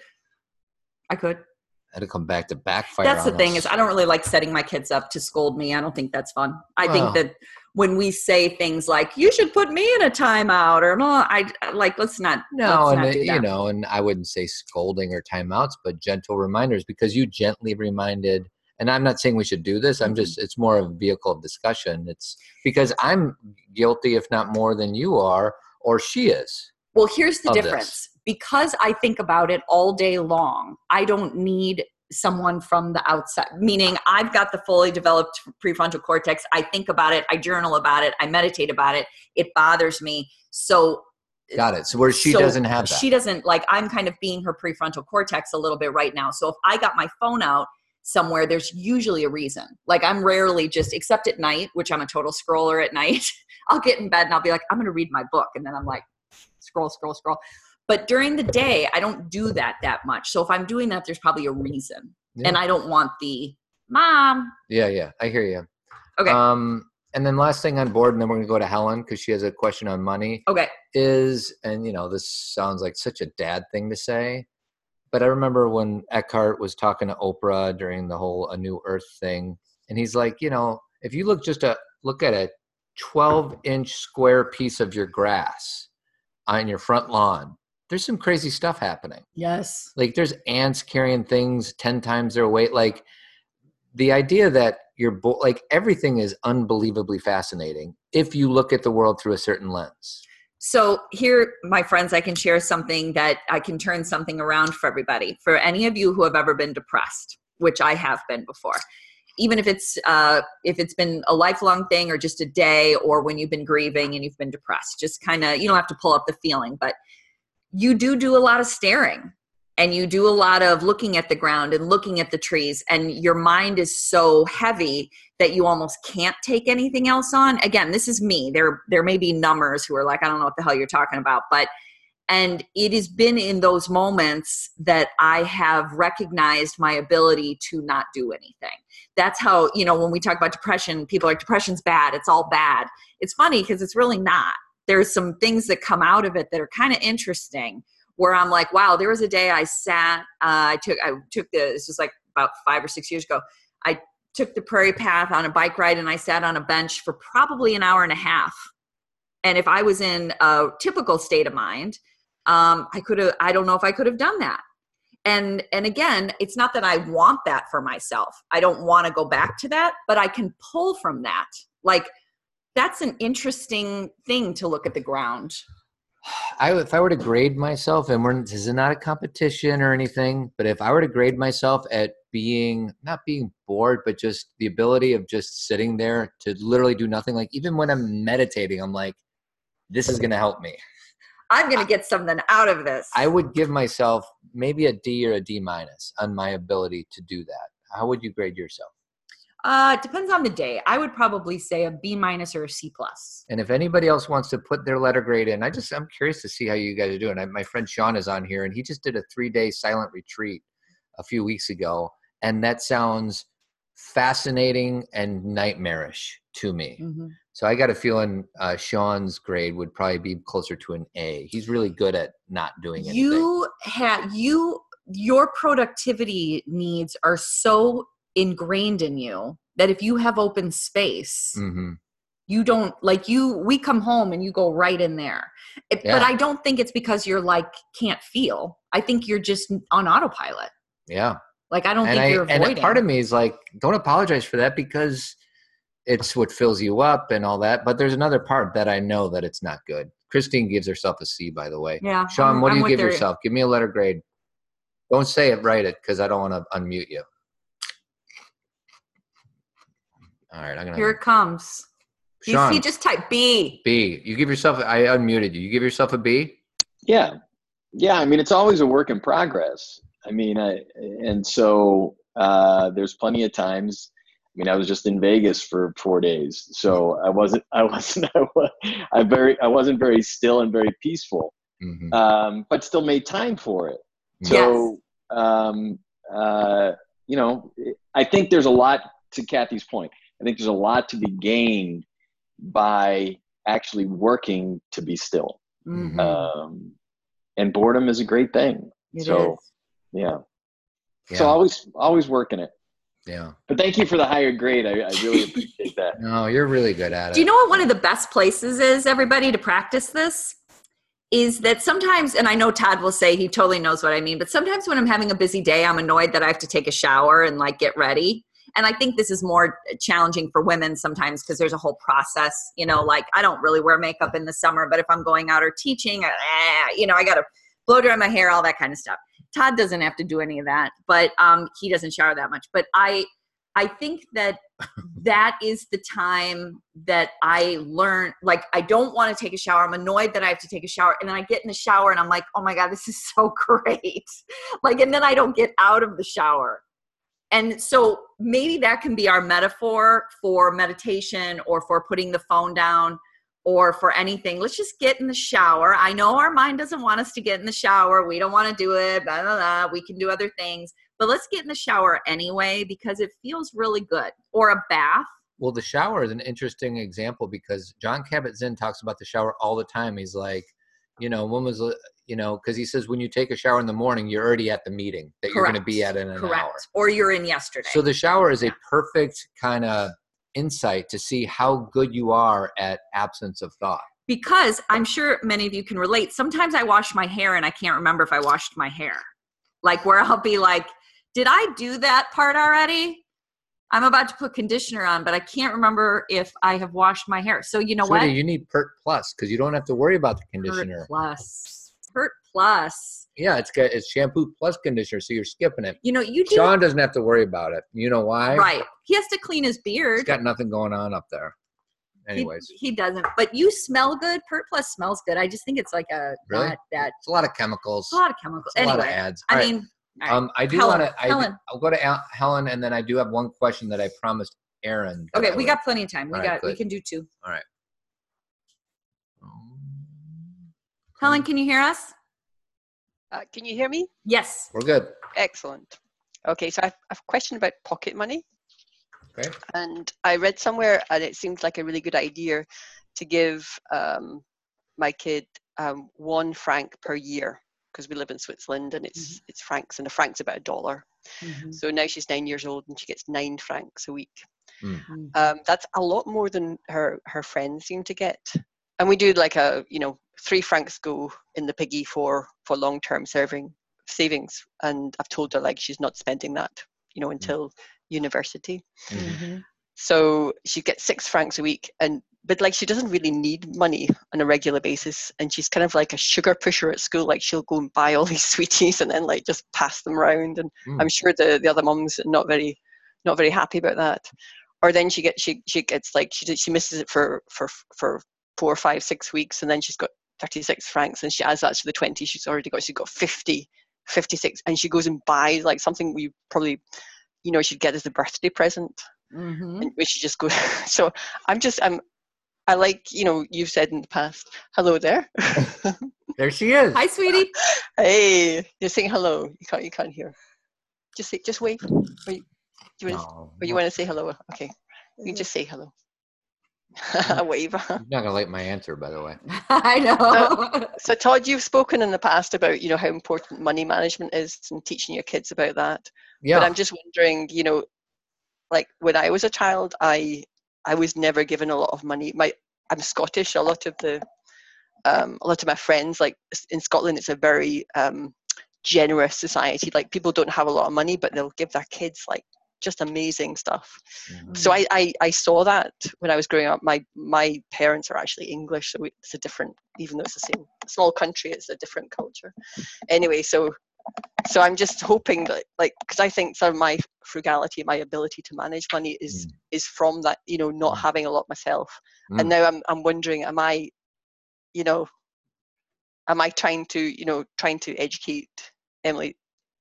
I could. That'll come back to backfire. That's the on thing us. is I don't really like setting my kids up to scold me. I don't think that's fun. I Well. think that when we say things like, you should put me in a timeout or no, I like, let's not, No, let's and not it- do you that. know, and I wouldn't say scolding or timeouts, but gentle reminders, because you gently reminded. And I'm not saying we should do this. I'm Mhm. just, it's more of a vehicle of discussion. It's because I'm guilty, if not more than you are, or she is. Well, here's the of this. difference. Because I think about it all day long, I don't need someone from the outside, meaning I've got the fully developed prefrontal cortex. I think about it. I journal about it. I meditate about it. It bothers me. So Got it. So where she so doesn't have that. She doesn't, like, I'm kind of being her prefrontal cortex a little bit right now. So if I got my phone out somewhere, there's usually a reason. Like I'm rarely just, except at night, which I'm a total scroller at night, I'll get in bed and I'll be like, I'm going to read my book. And then I'm like, scroll, scroll, scroll. But during the day, I don't do that that much. So if I'm doing that, there's probably a reason. Yeah. And I don't want the mom. Yeah, yeah. I hear you. Okay. Um, and then last thing on board, and then we're going to go to Helen because she has a question on money, Okay. is, and you know, this sounds like such a dad thing to say, but I remember when Eckhart was talking to Oprah during the whole A New Earth thing, and he's like, you know, if you look just a look at a twelve inch square piece of your grass on your front lawn, there's some crazy stuff happening. Yes. Like there's ants carrying things ten times their weight. Like the idea that you're bo- like everything is unbelievably fascinating if you look at the world through a certain lens. So here, my friends, I can share something that I can turn something around for everybody. For any of you who have ever been depressed, which I have been before, even if it's uh, if it's been a lifelong thing or just a day, or when you've been grieving and you've been depressed, just kind of, you don't have to pull up the feeling, but you do do a lot of staring, and you do a lot of looking at the ground and looking at the trees, and your mind is so heavy that you almost can't take anything else on. Again, this is me. There, there may be numbers who are like, I don't know what the hell you're talking about, but, and it has been in those moments that I have recognized my ability to not do anything. That's how, you know, when we talk about depression, people are like, depression's bad. It's all bad. It's funny because it's really not. There's some things that come out of it that are kind of interesting, where I'm like, wow, there was a day I sat, uh, I took, I took the, this was like about five or six years ago. I took the prairie path on a bike ride, and I sat on a bench for probably an hour and a half. And if I was in a typical state of mind, um, I could have, I don't know if I could have done that. And, and again, it's not that I want that for myself. I don't want to go back to that, but I can pull from that. Like, that's an interesting thing to look at the ground. I, if I were to grade myself, and we're, this is not a competition or anything, but if I were to grade myself at being, not being bored, but just the ability of just sitting there to literally do nothing, like even when I'm meditating, I'm like, this is going to help me. I'm going to get something out of this. I would give myself maybe a D or a D minus on my ability to do that. How would you grade yourself? Uh, it depends on the day. I would probably say a B minus or a C plus. And if anybody else wants to put their letter grade in, I just, I'm curious to see how you guys are doing. I, my friend Sean is on here, and he just did a three day silent retreat a few weeks ago. And that sounds fascinating and nightmarish to me. Mm-hmm. So I got a feeling uh, Sean's grade would probably be closer to an A. He's really good at not doing anything. You have, you, your productivity needs are so ingrained in you that if you have open space, mm-hmm. you don't like you, we come home and you go right in there. It, Yeah. But I don't think it's because you're like, can't feel. I think you're just on autopilot. Yeah. Like, I don't and think I, you're avoiding. And part of me is like, don't apologize for that, because it's what fills you up and all that. But there's another part that I know that it's not good. Christine gives herself a C, by the way. Yeah. Sean, I'm, what do I'm you with give her. yourself? Give me a letter grade. Don't say it, write it, because I don't want to unmute you. All right, I'm gonna. Here it comes. You Sean, see, just type B. B. You give yourself. I unmuted you. You give yourself a B. Yeah, yeah. I mean, it's always a work in progress. I mean, I and so uh, there's plenty of times. I mean, I was just in Vegas for four days, so I wasn't. I wasn't. I, was, I very. I wasn't very still and very peaceful, Mm-hmm. um, but still made time for it. So, yes. um, uh, you know, I think there's a lot to Kathy's point. I think there's a lot to be gained by actually working to be still. Mm-hmm. Um, and boredom is a great thing. It so, is. Yeah. yeah. So always, always working it. Yeah. But thank you for the higher grade. I, I really appreciate that. No, you're really good at it. Do you know what one of the best places is, everybody, to practice this? Is that sometimes, and I know Todd will say he totally knows what I mean, but sometimes when I'm having a busy day, I'm annoyed that I have to take a shower and like get ready. And I think this is more challenging for women sometimes because there's a whole process, you know, like I don't really wear makeup in the summer, but if I'm going out or teaching, eh, you know, I got to blow dry my hair, all that kind of stuff. Todd doesn't have to do any of that, but um, he doesn't shower that much. But I, I think that that is the time that I learn, like, I don't want to take a shower. I'm annoyed that I have to take a shower. And then I get in the shower and I'm like, oh my God, this is so great. Like, and then I don't get out of the shower. And so maybe that can be our metaphor for meditation or for putting the phone down or for anything. Let's just get in the shower. I know our mind doesn't want us to get in the shower. We don't want to do it. Blah, blah, blah. We can do other things. But let's get in the shower anyway because it feels really good. Or a bath. Well, the shower is an interesting example because John Kabat-Zinn talks about the shower all the time. He's like, you know, when was, you know, because he says when you take a shower in the morning, you're already at the meeting that Correct. You're going to be at in an Correct. hour. Or you're in yesterday. So the shower is yeah. a perfect kind of insight to see how good you are at absence of thought. because I'm sure many of you can relate. Sometimes I wash my hair and I can't remember if I washed my hair. Like where I'll be like, did I do that part already? I'm about to put conditioner on, but I can't remember if I have washed my hair. So you know Sweetie, what? you need Pert Plus because you don't have to worry about the conditioner. Pert Plus. Pert Plus. Yeah, it's got it's shampoo plus conditioner, so you're skipping it. You know, you do. Sean doesn't have to worry about it. You know why? Right. He has to clean his He's beard. got nothing going on up there. He, Anyways, he doesn't. But you smell good. Pert Plus smells good. I just think it's like a Really? not that it's a lot of chemicals. a lot of chemicals. It's a lot of Anyway, ads. I All right. mean, all right. Um, I do Helen, want to. Helen. I'll go to Al- Helen, and then I do have one question that I promised Aaron. that Okay, I we would- got plenty of time. We All right, got. We good. can do two. All right. Helen, can you hear us? Uh, can you hear me? Yes. We're good. Excellent. Okay, so I have I have a question about pocket money. Okay. And I read somewhere, and it seemed like a really good idea to give um, my kid um, one franc per year, because we live in Switzerland and it's Mhm. it's francs, and a franc's about a dollar. Mhm. So now she's nine years old and she gets nine francs a week. Mm. Um, that's a lot more than her her friends seem to get. And we do like a, you know, three francs go in the piggy for for long term serving savings, and I've told her like she's not spending that, you know, until university. Mhm. Mhm. So she gets six francs a week, and but like she doesn't really need money on a regular basis, and she's kind of like a sugar pusher at school. Like she'll go and buy all these sweeties and then like just pass them around, and Mm. I'm sure the the other mums are not very not very happy about that. Or then she gets she she gets like she she misses it for for for four, five, six weeks, and then she's got thirty-six francs, and she adds that to the twenty she's already got. She's got fifty, fifty-six, and she goes and buys like something we probably, you know, she'd get as a birthday present. Mhm. And we should just go. So I'm just I'm I like, you know, you've said in the past, hello there. There she is. Hi, sweetie. Hey, you're saying hello. You can't you can't hear. Just say just wave. Or you, do you want to, No, or you want to say hello? Okay, you can just say hello. A wave. You're not gonna like my answer, by the way. I know. So Todd, you've spoken in the past about, you know, how important money management is and teaching your kids about that. Yeah. But I'm just wondering, you know, like when I was a child, I I was never given a lot of money. My I'm Scottish. A lot of the um, a lot of my friends, like in Scotland, it's a very um, generous society. Like people don't have a lot of money, but they'll give their kids like just amazing stuff. Mhm. So I, I I saw that when I was growing up. My my parents are actually English, so we, it's a different. Even though it's the same small country, it's a different culture. Anyway, so. So I'm just hoping that, like, because I think some of my frugality, my ability to manage money is Mm. is from that, you know, not Mm. having a lot myself. Mm. And now I'm I'm wondering, am I, you know, am I trying to, you know, trying to educate Emily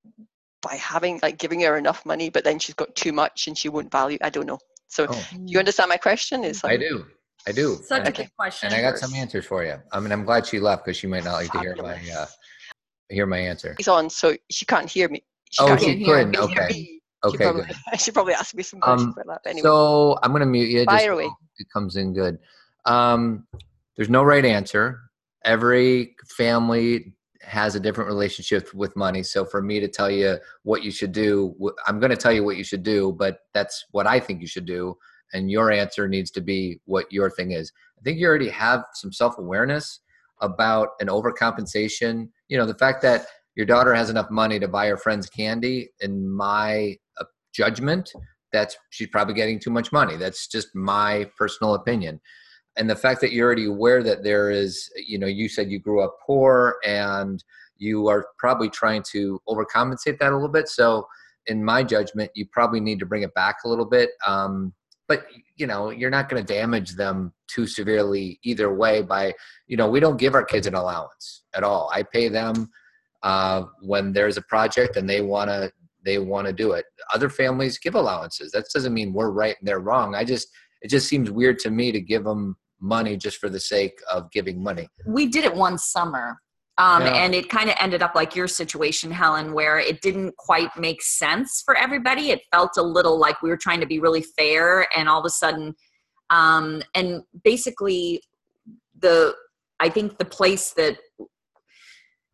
by having like giving her enough money, but then she's got too much and she won't value. I don't know. So Oh, you understand my question? Is I like, do. I do. Such a and, good question. and I got some answers for you. I mean, I'm glad she left because she might not like to hear my uh, hear my answer. he's on, so she can't hear me. She Oh, can't she hear can't hear couldn't. me. Okay. Me. She Okay, probably, good. she probably asked me some questions Um, about that. But anyway, so I'm gonna mute you. Just Fire so away. it comes in good. Um, there's no right answer. Every family has a different relationship with money. So for me to tell you what you should do, wh- I'm going to tell you what you should do, but that's what I think you should do. And your answer needs to be what your thing is. I think you already have some self-awareness about an overcompensation. You know, the fact that your daughter has enough money to buy her friends candy, in my uh, judgment, that's she's probably getting too much money. That's just my personal opinion. And the fact that you're already aware that there is, you know, you said you grew up poor and you are probably trying to overcompensate that a little bit. So in my judgment, you probably need to bring it back a little bit. Um, but, you know, you're not going to damage them too severely either way by, you know, we don't give our kids an allowance at all. I pay them uh, when there's a project and they want to, they want to do it. Other families give allowances. That doesn't mean we're right and they're wrong. I just, it just seems weird to me to give them money just for the sake of giving money. We did it one summer. Um, Yeah. And it kind of ended up like your situation, Helen, where it didn't quite make sense for everybody. It felt a little like we were trying to be really fair, and all of a sudden, um, and basically the, I think the place that,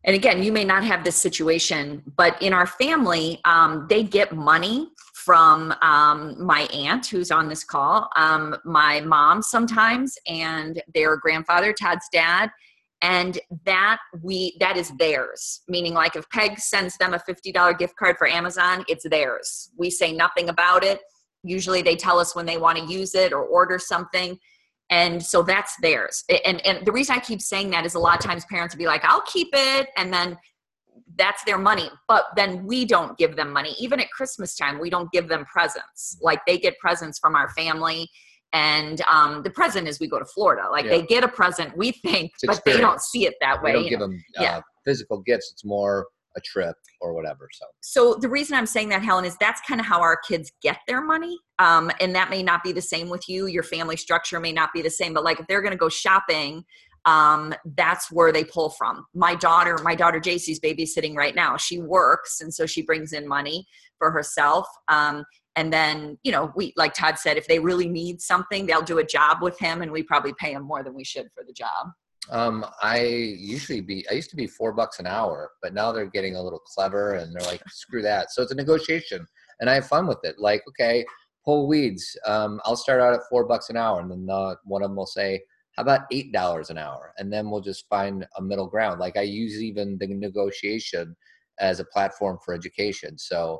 and again, you may not have this situation, but in our family, um, they get money from um, my aunt who's on this call, um, my mom sometimes, and their grandfather, Todd's dad. And that we that is theirs, meaning like if Peg sends them a fifty dollars gift card for Amazon, it's theirs. We say nothing about it. Usually they tell us when they want to use it or order something. And so that's theirs. And, and the reason I keep saying that is a lot of times parents will be like, I'll keep it. And then that's their money. But then we don't give them money. Even at Christmas time, we don't give them presents. Like they get presents from our family. And um, the present is we go to Florida. Like yeah. they get a present, we think, it's but experience. They don't see it that way. We don't give them uh, yeah. physical gifts. It's more a trip or whatever. So, so the reason I'm saying that, Helen, is that's kind of how our kids get their money. Um, and that may not be the same with you. Your family structure may not be the same, but like if they're going to go shopping, um, that's where they pull from. My daughter, my daughter J C's babysitting right now. She works. And so she brings in money for herself. Um, and then, you know, we, like Todd said, if they really need something, they'll do a job with him and we probably pay him more than we should for the job. Um, I usually be, I used to be four bucks an hour, but now they're getting a little clever and they're like, screw that. So it's a negotiation and I have fun with it. Like, okay, pull weeds. Um, I'll start out at four bucks an hour and then uh, one of them will say, how about eight dollars an hour? And then we'll just find a middle ground. Like I use even the negotiation as a platform for education. So,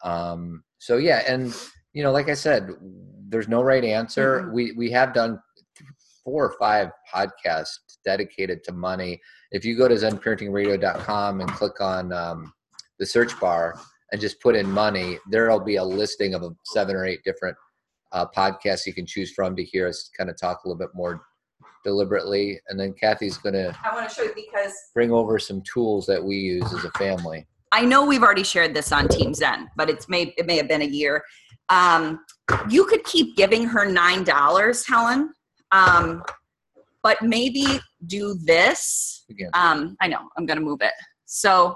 um, so yeah. And, you know, like I said, there's no right answer. Mm-hmm. We, we have done four or five podcasts dedicated to money. If you go to zen parenting radio dot com and click on um, the search bar and just put in money, there'll be a listing of seven or eight different uh, podcasts you can choose from to hear us kind of talk a little bit more deliberately. And then Kathy's going to I want to show you because bring over some tools that we use as a family. I know we've already shared this on Team Zen, but it's may, it may have been a year. Um, you could keep giving her nine dollars, Helen. Um, but maybe do this. Um, I know, I'm going to move it. So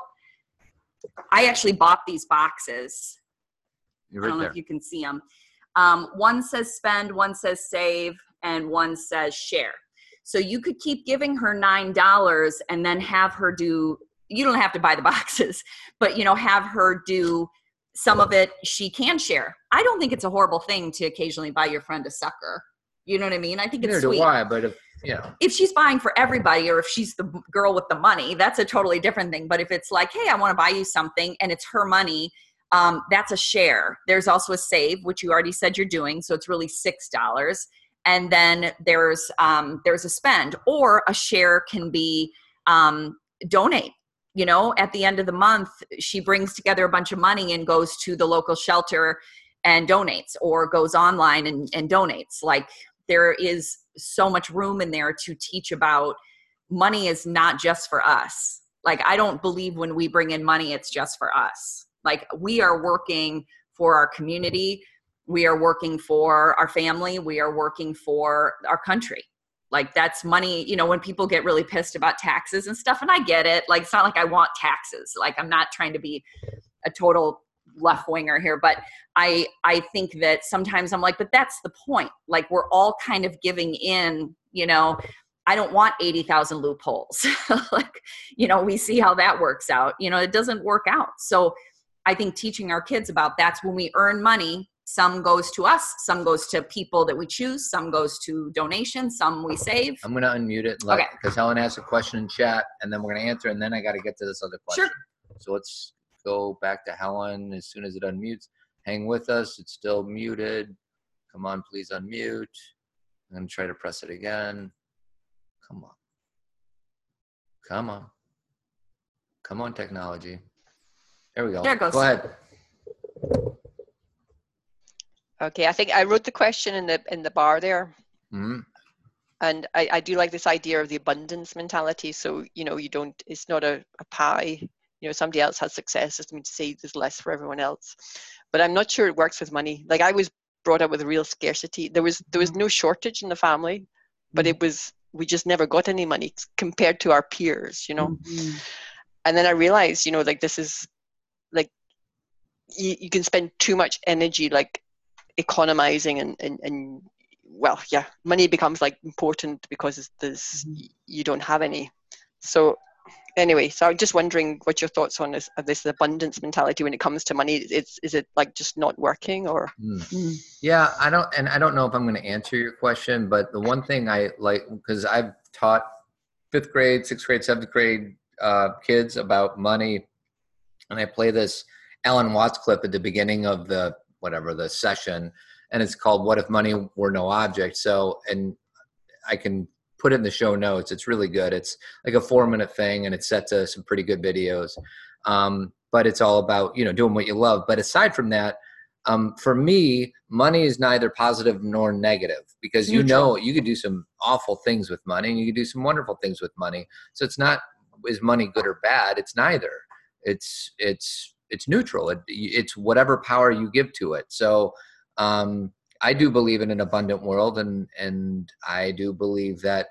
I actually bought these boxes. You're right I don't know there. if you can see them. Um, one says spend, one says save, and one says share. So you could keep giving her nine dollars and then have her do, you don't have to buy the boxes, but, you know, have her do some of it she can share. I don't think it's a horrible thing to occasionally buy your friend a sucker. You know what I mean? I think it's Neither sweet. do I, but if, you know. If she's buying for everybody or if she's the girl with the money, that's a totally different thing. But if it's like, hey, I want to buy you something and it's her money, um, that's a share. There's also a save, which you already said you're doing. So it's really six dollars. And then there's um, there's a spend, or a share can be um, donate. You know, at the end of the month, she brings together a bunch of money and goes to the local shelter and donates, or goes online and, and donates. Like, there is so much room in there to teach about money is not just for us. Like, I don't believe when we bring in money, it's just for us. Like, we are working for our community. We are working for our family. We are working for our country. Like, that's money, you know, when people get really pissed about taxes and stuff, and I get it. Like, it's not like I want taxes. Like, I'm not trying to be a total left winger here, but I, I think that sometimes I'm like, but that's the point. Like, we're all kind of giving in, you know, I don't want eighty thousand loopholes. Like, you know, we see how that works out, you know, it doesn't work out. So I think teaching our kids about that's when we earn money. Some goes to us, some goes to people that we choose, some goes to donations, some we save. I'm going to unmute it because okay. Helen asked a question in chat, and then we're going to answer, and then I got to get to this other question. Sure. So let's go back to Helen as soon as it unmutes. Hang with us. It's still muted. Come on, please unmute. I'm going to try to press it again. Come on. Come on. Come on, technology. There we go. There it goes. Go ahead. Okay, I think I wrote the question in the in the bar there. Mm-hmm. And I, I do like this idea of the abundance mentality. So, you know, you don't, it's not a, a pie. You know, somebody else has success, doesn't mean to say there's less for everyone else. But I'm not sure it works with money. Like, I was brought up with a real scarcity. There was there was no shortage in the family, but it was, we just never got any money compared to our peers, you know. Mm-hmm. And then I realized, you know, like, this is like, you, you can spend too much energy, like, economizing and, and, and well, yeah, money becomes like important because there's, mm-hmm. you don't have any. So Anyway, so I'm just wondering what your thoughts on this, of this abundance mentality when it comes to money. Is, is it like just not working or? Mm. Mm. Yeah, I don't, and I don't know if I'm going to answer your question, but the one thing I like, because I've taught fifth grade, sixth grade, seventh grade uh, kids about money, and I play this Alan Watts clip at the beginning of the, whatever, the session, and it's called What If Money Were No Object? So, and I can put it in the show notes. It's really good. It's like a four minute thing, and it's set to some pretty good videos. Um, but it's all about, you know, doing what you love. But aside from that, um, for me, money is neither positive nor negative, because you Neutral. know, you could do some awful things with money and you could do some wonderful things with money. So it's not, is money good or bad? It's neither. It's, it's, it's neutral. It, it's whatever power you give to it. So, um, I do believe in an abundant world, and, and I do believe that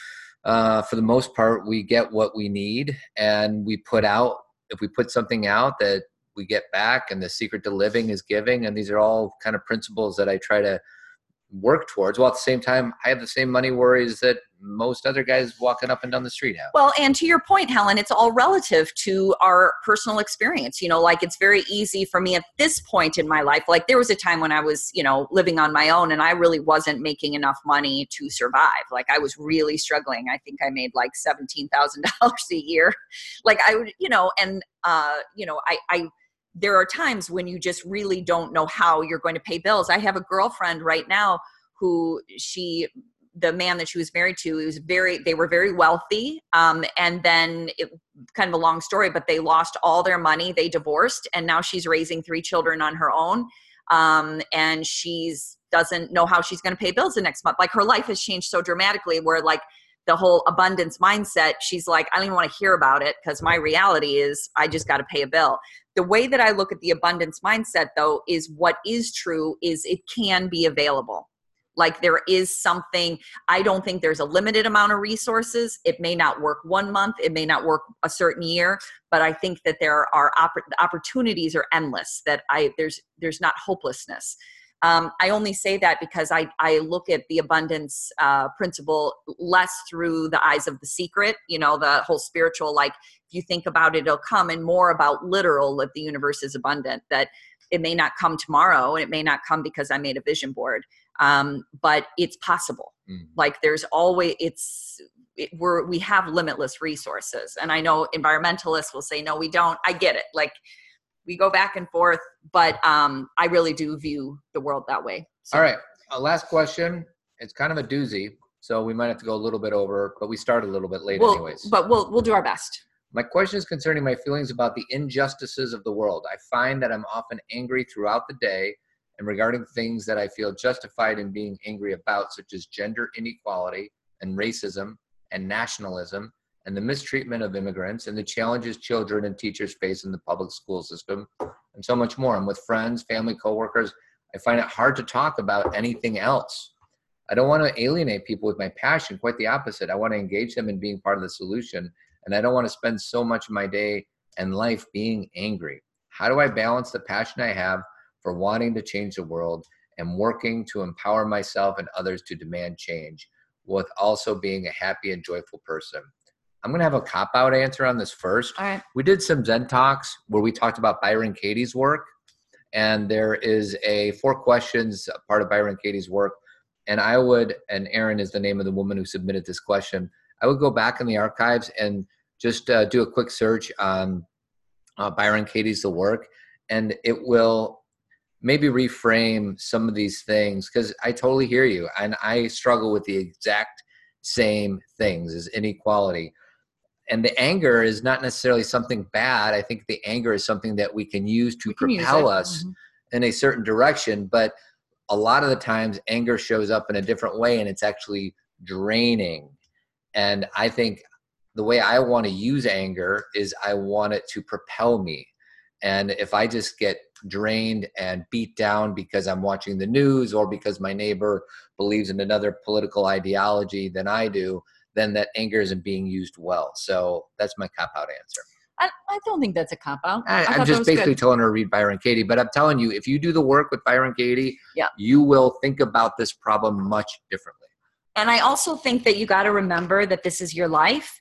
uh, for the most part, we get what we need, and we put out, if we put something out, that we get back, and the secret to living is giving. And these are all kind of principles that I try to work towards, while at the same time I have the same money worries that most other guys walking up and down the street have. Well, and to your point, Helen, it's all relative to our personal experience. You know, like it's very easy for me at this point in my life. Like there was a time when I was, you know, living on my own and I really wasn't making enough money to survive. Like I was really struggling. I think I made like seventeen thousand dollars a year. Like I would, you know, and, uh, you know, I, I, there are times when you just really don't know how you're going to pay bills. I have a girlfriend right now who she, the man that she was married to, was very, they were very wealthy. Um, and then it kind of a long story, but they lost all their money. They divorced, and now she's raising three children on her own. Um, and she's doesn't know how she's going to pay bills the next month. Like her life has changed so dramatically where like the whole abundance mindset, she's like, I don't even want to hear about it because my reality is I just got to pay a bill. The way that I look at the abundance mindset though, is what is true is it can be available. Like there is something, I don't think there's a limited amount of resources. It may not work one month. It may not work a certain year, but I think that there are opp- opportunities are endless, that I, there's, there's not hopelessness. Um, I only say that because I, I look at the abundance uh, principle less through the eyes of The Secret, you know, the whole spiritual, like if you think about it, it'll come, and more about literal, that the universe is abundant, that it may not come tomorrow and it may not come because I made a vision board. Um, but it's possible. Mm. Like there's always, it's, it, we're, we have limitless resources. And I know environmentalists will say, no, we don't. I get it. Like we go back and forth, but um, I really do view the world that way. So. All right. Uh, last question. It's kind of a doozy, so we might have to go a little bit over, but we started a little bit late we'll, anyways. But we'll, we'll do our best. My question is concerning my feelings about the injustices of the world. I find that I'm often angry throughout the day, and regarding things that I feel justified in being angry about, such as gender inequality and racism and nationalism and the mistreatment of immigrants and the challenges children and teachers face in the public school system, and so much more. I'm with friends, family, coworkers. I find it hard to talk about anything else. I don't want to alienate people with my passion, quite the opposite. I want to engage them in being part of the solution, and I don't want to spend so much of my day and life being angry. How do I balance the passion I have for wanting to change the world and working to empower myself and others to demand change, with also being a happy and joyful person? I'm going to have a cop-out answer on this first. All right. We did some Zen Talks where we talked about Byron Katie's work, and there is a four questions part of Byron Katie's work. And I would, and Erin is the name of the woman who submitted this question, I would go back in the archives and just uh, do a quick search on uh, Byron Katie's The Work, and it will maybe reframe some of these things, because I totally hear you, and I struggle with the exact same things as inequality. And the anger is not necessarily something bad. I think the anger is something that we can use to can propel use us mm-hmm. in a certain direction. But a lot of the times anger shows up in a different way, and it's actually draining. And I think the way I want to use anger is I want it to propel me. And if I just get drained and beat down because I'm watching the news or because my neighbor believes in another political ideology than I do, then that anger isn't being used well. So that's my cop-out answer. I, I don't think that's a cop-out. I, I'm just basically good. telling her to read Byron Katie, but I'm telling you, if you do the work with Byron Katie, yeah. you will think about this problem much differently. And I also think that you got to remember that this is your life.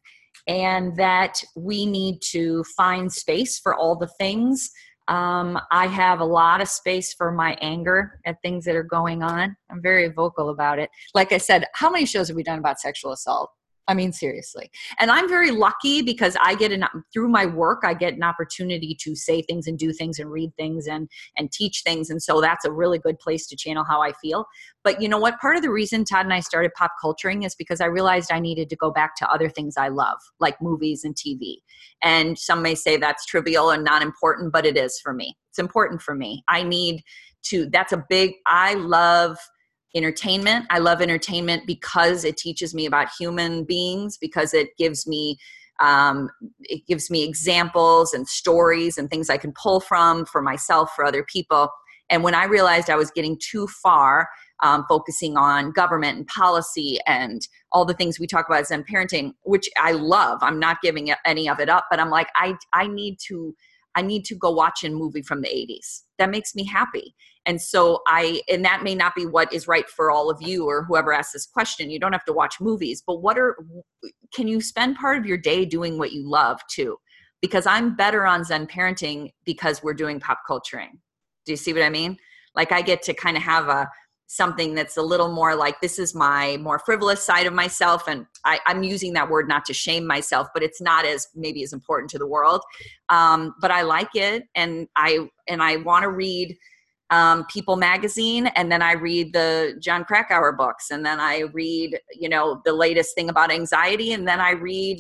and that we need to find space for all the things. Um, I have a lot of space for my anger at things that are going on. I'm very vocal about it. Like I said, how many shows have we done about sexual assault? I mean, seriously. And I'm very lucky because I get an, through my work, I get an opportunity to say things and do things and read things and, and teach things. And so that's a really good place to channel how I feel. But you know what? Part of the reason Todd and I started Pop Culturing is because I realized I needed to go back to other things I love, like movies and T V. And some may say that's trivial and not important, but it is for me. It's important for me. I need to, that's a big, I love entertainment. I love entertainment because it teaches me about human beings, because it gives me um, it gives me examples and stories and things I can pull from for myself, for other people. And when I realized I was getting too far, um, focusing on government and policy and all the things we talk about as Zen parenting, which I love, I'm not giving any of it up, but I'm like, I I need to I need to go watch a movie from the eighties. That makes me happy. And so I, and that may not be what is right for all of you or whoever asks this question. You don't have to watch movies, but what are, can you spend part of your day doing what you love too? Because I'm better on Zen parenting because we're doing pop culturing. Do you see what I mean? Like I get to kind of have a, something that's a little more like, this is my more frivolous side of myself. And I, I'm using that word not to shame myself, but it's not as maybe as important to the world. Um, but I like it. And I, and I want to read um, People magazine. And then I read the John Krakauer books. And then I read, you know, the latest thing about anxiety. And then I read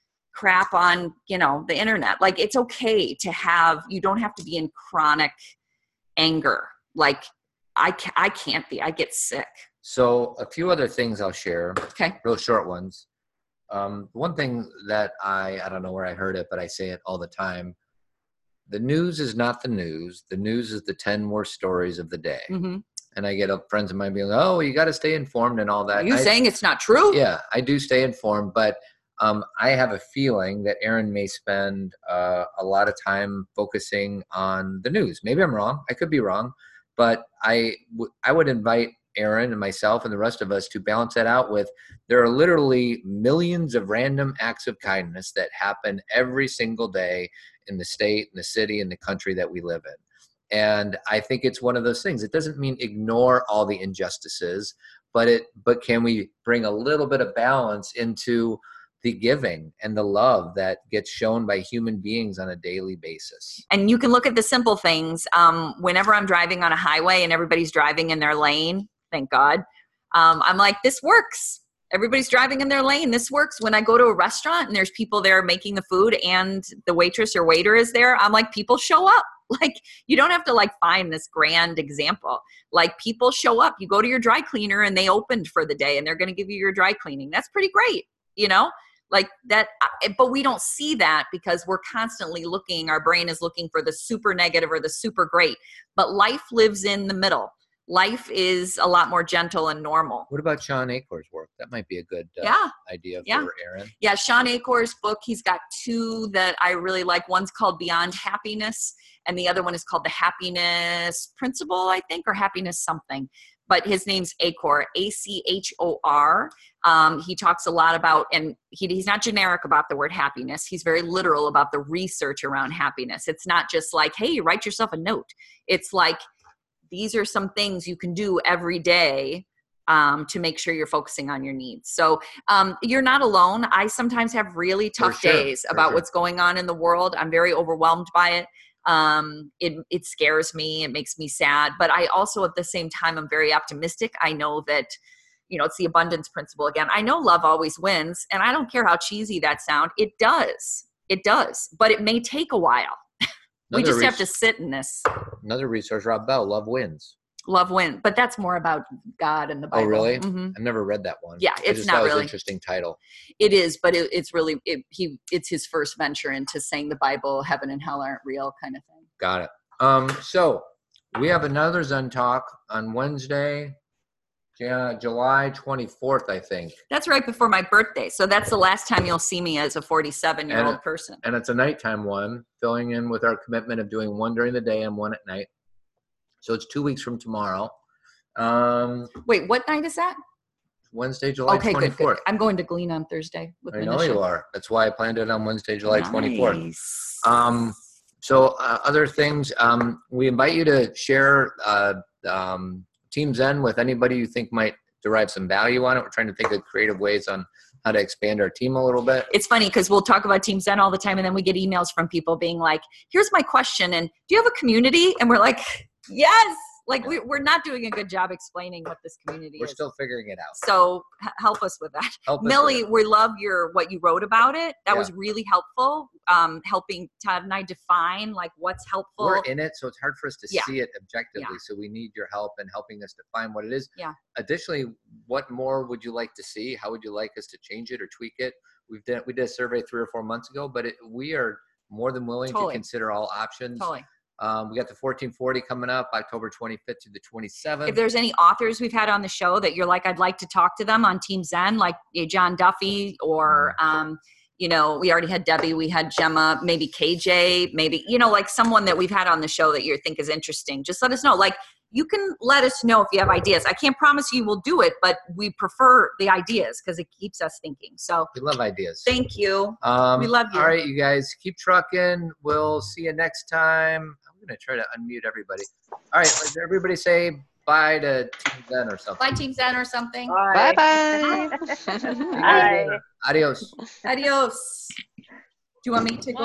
crap on, you know, the internet. Like it's okay to have, you don't have to be in chronic anger. Like, I can't, I can't be. I get sick. So a few other things I'll share. Okay. Real short ones. Um, one thing that I, I don't know where I heard it, but I say it all the time. The news is not the news. The news is the ten worst stories of the day. Mm-hmm. And I get up, friends of mine being like, oh, you got to stay informed and all that. Are you I, saying it's not true? Yeah, I do stay informed, but um, I have a feeling that Erin may spend uh, a lot of time focusing on the news. Maybe I'm wrong. I could be wrong. But I, w- I would invite Erin and myself and the rest of us to balance that out with, there are literally millions of random acts of kindness that happen every single day in the state, in the city, in the country that we live in. And I think it's one of those things. It doesn't mean ignore all the injustices, but it, but can we bring a little bit of balance into the giving and the love that gets shown by human beings on a daily basis? And you can look at the simple things. Um, whenever I'm driving on a highway and everybody's driving in their lane, thank God, um, I'm like, this works. Everybody's driving in their lane. This works. When I go to a restaurant and there's people there making the food and the waitress or waiter is there, I'm like, people show up. Like, you don't have to like find this grand example. Like, people show up. You go to your dry cleaner and they opened for the day and they're going to give you your dry cleaning. That's pretty great, you know? Like that, but we don't see that because we're constantly looking, our brain is looking for the super negative or the super great, but life lives in the middle. Life is a lot more gentle and normal. What about Sean Acor's work? That might be a good uh, yeah. idea for yeah. Erin. Yeah, Sean Acor's book, he's got two that I really like. One's called Beyond Happiness, and the other one is called The Happiness Principle, I think, or Happiness something. But his name's Achor, A C H O R. Um, he talks a lot about, and he, he's not generic about the word happiness. He's very literal about the research around happiness. It's not just like, hey, write yourself a note. It's like, these are some things you can do every day um, to make sure you're focusing on your needs. So um, you're not alone. I sometimes have really tough For sure, days for about sure. what's going on in the world. I'm very overwhelmed by it. Um, it, it scares me. It makes me sad. But I also, at the same time, I'm very optimistic. I know that, you know, it's the abundance principle again. I know love always wins, and I don't care how cheesy that sounds. It does. It does. But it may take a while. We Another just have to res- sit in this. Another resource, Rob Bell, Love Wins. Love wins. But that's more about God and the Bible. Oh, really? Mm-hmm. I've never read that one. Yeah, I it's just not thought it was really. an interesting title. It is, but it, it's really, it, he. it's his first venture into saying the Bible, heaven and hell aren't real kind of thing. Got it. Um, so we have another Zen Talk on Wednesday, Ja- July twenty-fourth, I think. That's right before my birthday. So that's the last time you'll see me as a forty-seven-year-old And- person. And it's a nighttime one, filling in with our commitment of doing one during the day and one at night. So it's two weeks from tomorrow. Um, Wait, what night is that? Wednesday, July Okay, good, good. twenty-fourth. I'm going to Glean on Thursday with I my know mission. you are. That's why I planned it on Wednesday, July twenty-fourth. Nice. Um, so uh, other things, um, we invite you to share uh, um, Team Zen with anybody you think might derive some value on it. We're trying to think of creative ways on how to expand our team a little bit. It's funny because we'll talk about Team Zen all the time, and then we get emails from people being like, here's my question, and do you have a community? And we're like, yes. Like, we, we're not doing a good job explaining what this community We're is. still figuring it out. So h- help us with that. Help us Millie, with it. we love your what you wrote about it. That Yeah. was really helpful, um, helping Todd and I define, like, what's helpful. We're in it, so it's hard for us to Yeah. see it objectively. Yeah. So we need your help in helping us define what it is. Yeah. Additionally, what more would you like to see? How would you like us to change it or tweak it? We've done we did a survey three or four months ago, but it, we are more than willing Totally. to consider all options. Totally. Um, we got the fourteen forty coming up, October twenty-fifth to the twenty-seventh. If there's any authors we've had on the show that you're like, I'd like to talk to them on Team Zen, like eh, John Duffy or, um, you know, we already had Debbie, we had Gemma, maybe K J, maybe, you know, like someone that we've had on the show that you think is interesting. Just let us know. Like, you can let us know if you have ideas. I can't promise you we'll do it, but we prefer the ideas because it keeps us thinking. So We love ideas. thank you. Um, We love you. All right, you guys, keep trucking. We'll see you next time. I'm going to try to unmute everybody. All right, let's everybody say bye to Team Zen or something. Bye, Team Zen or something. Bye bye. Bye. Adios. Adios. Do you want me to go?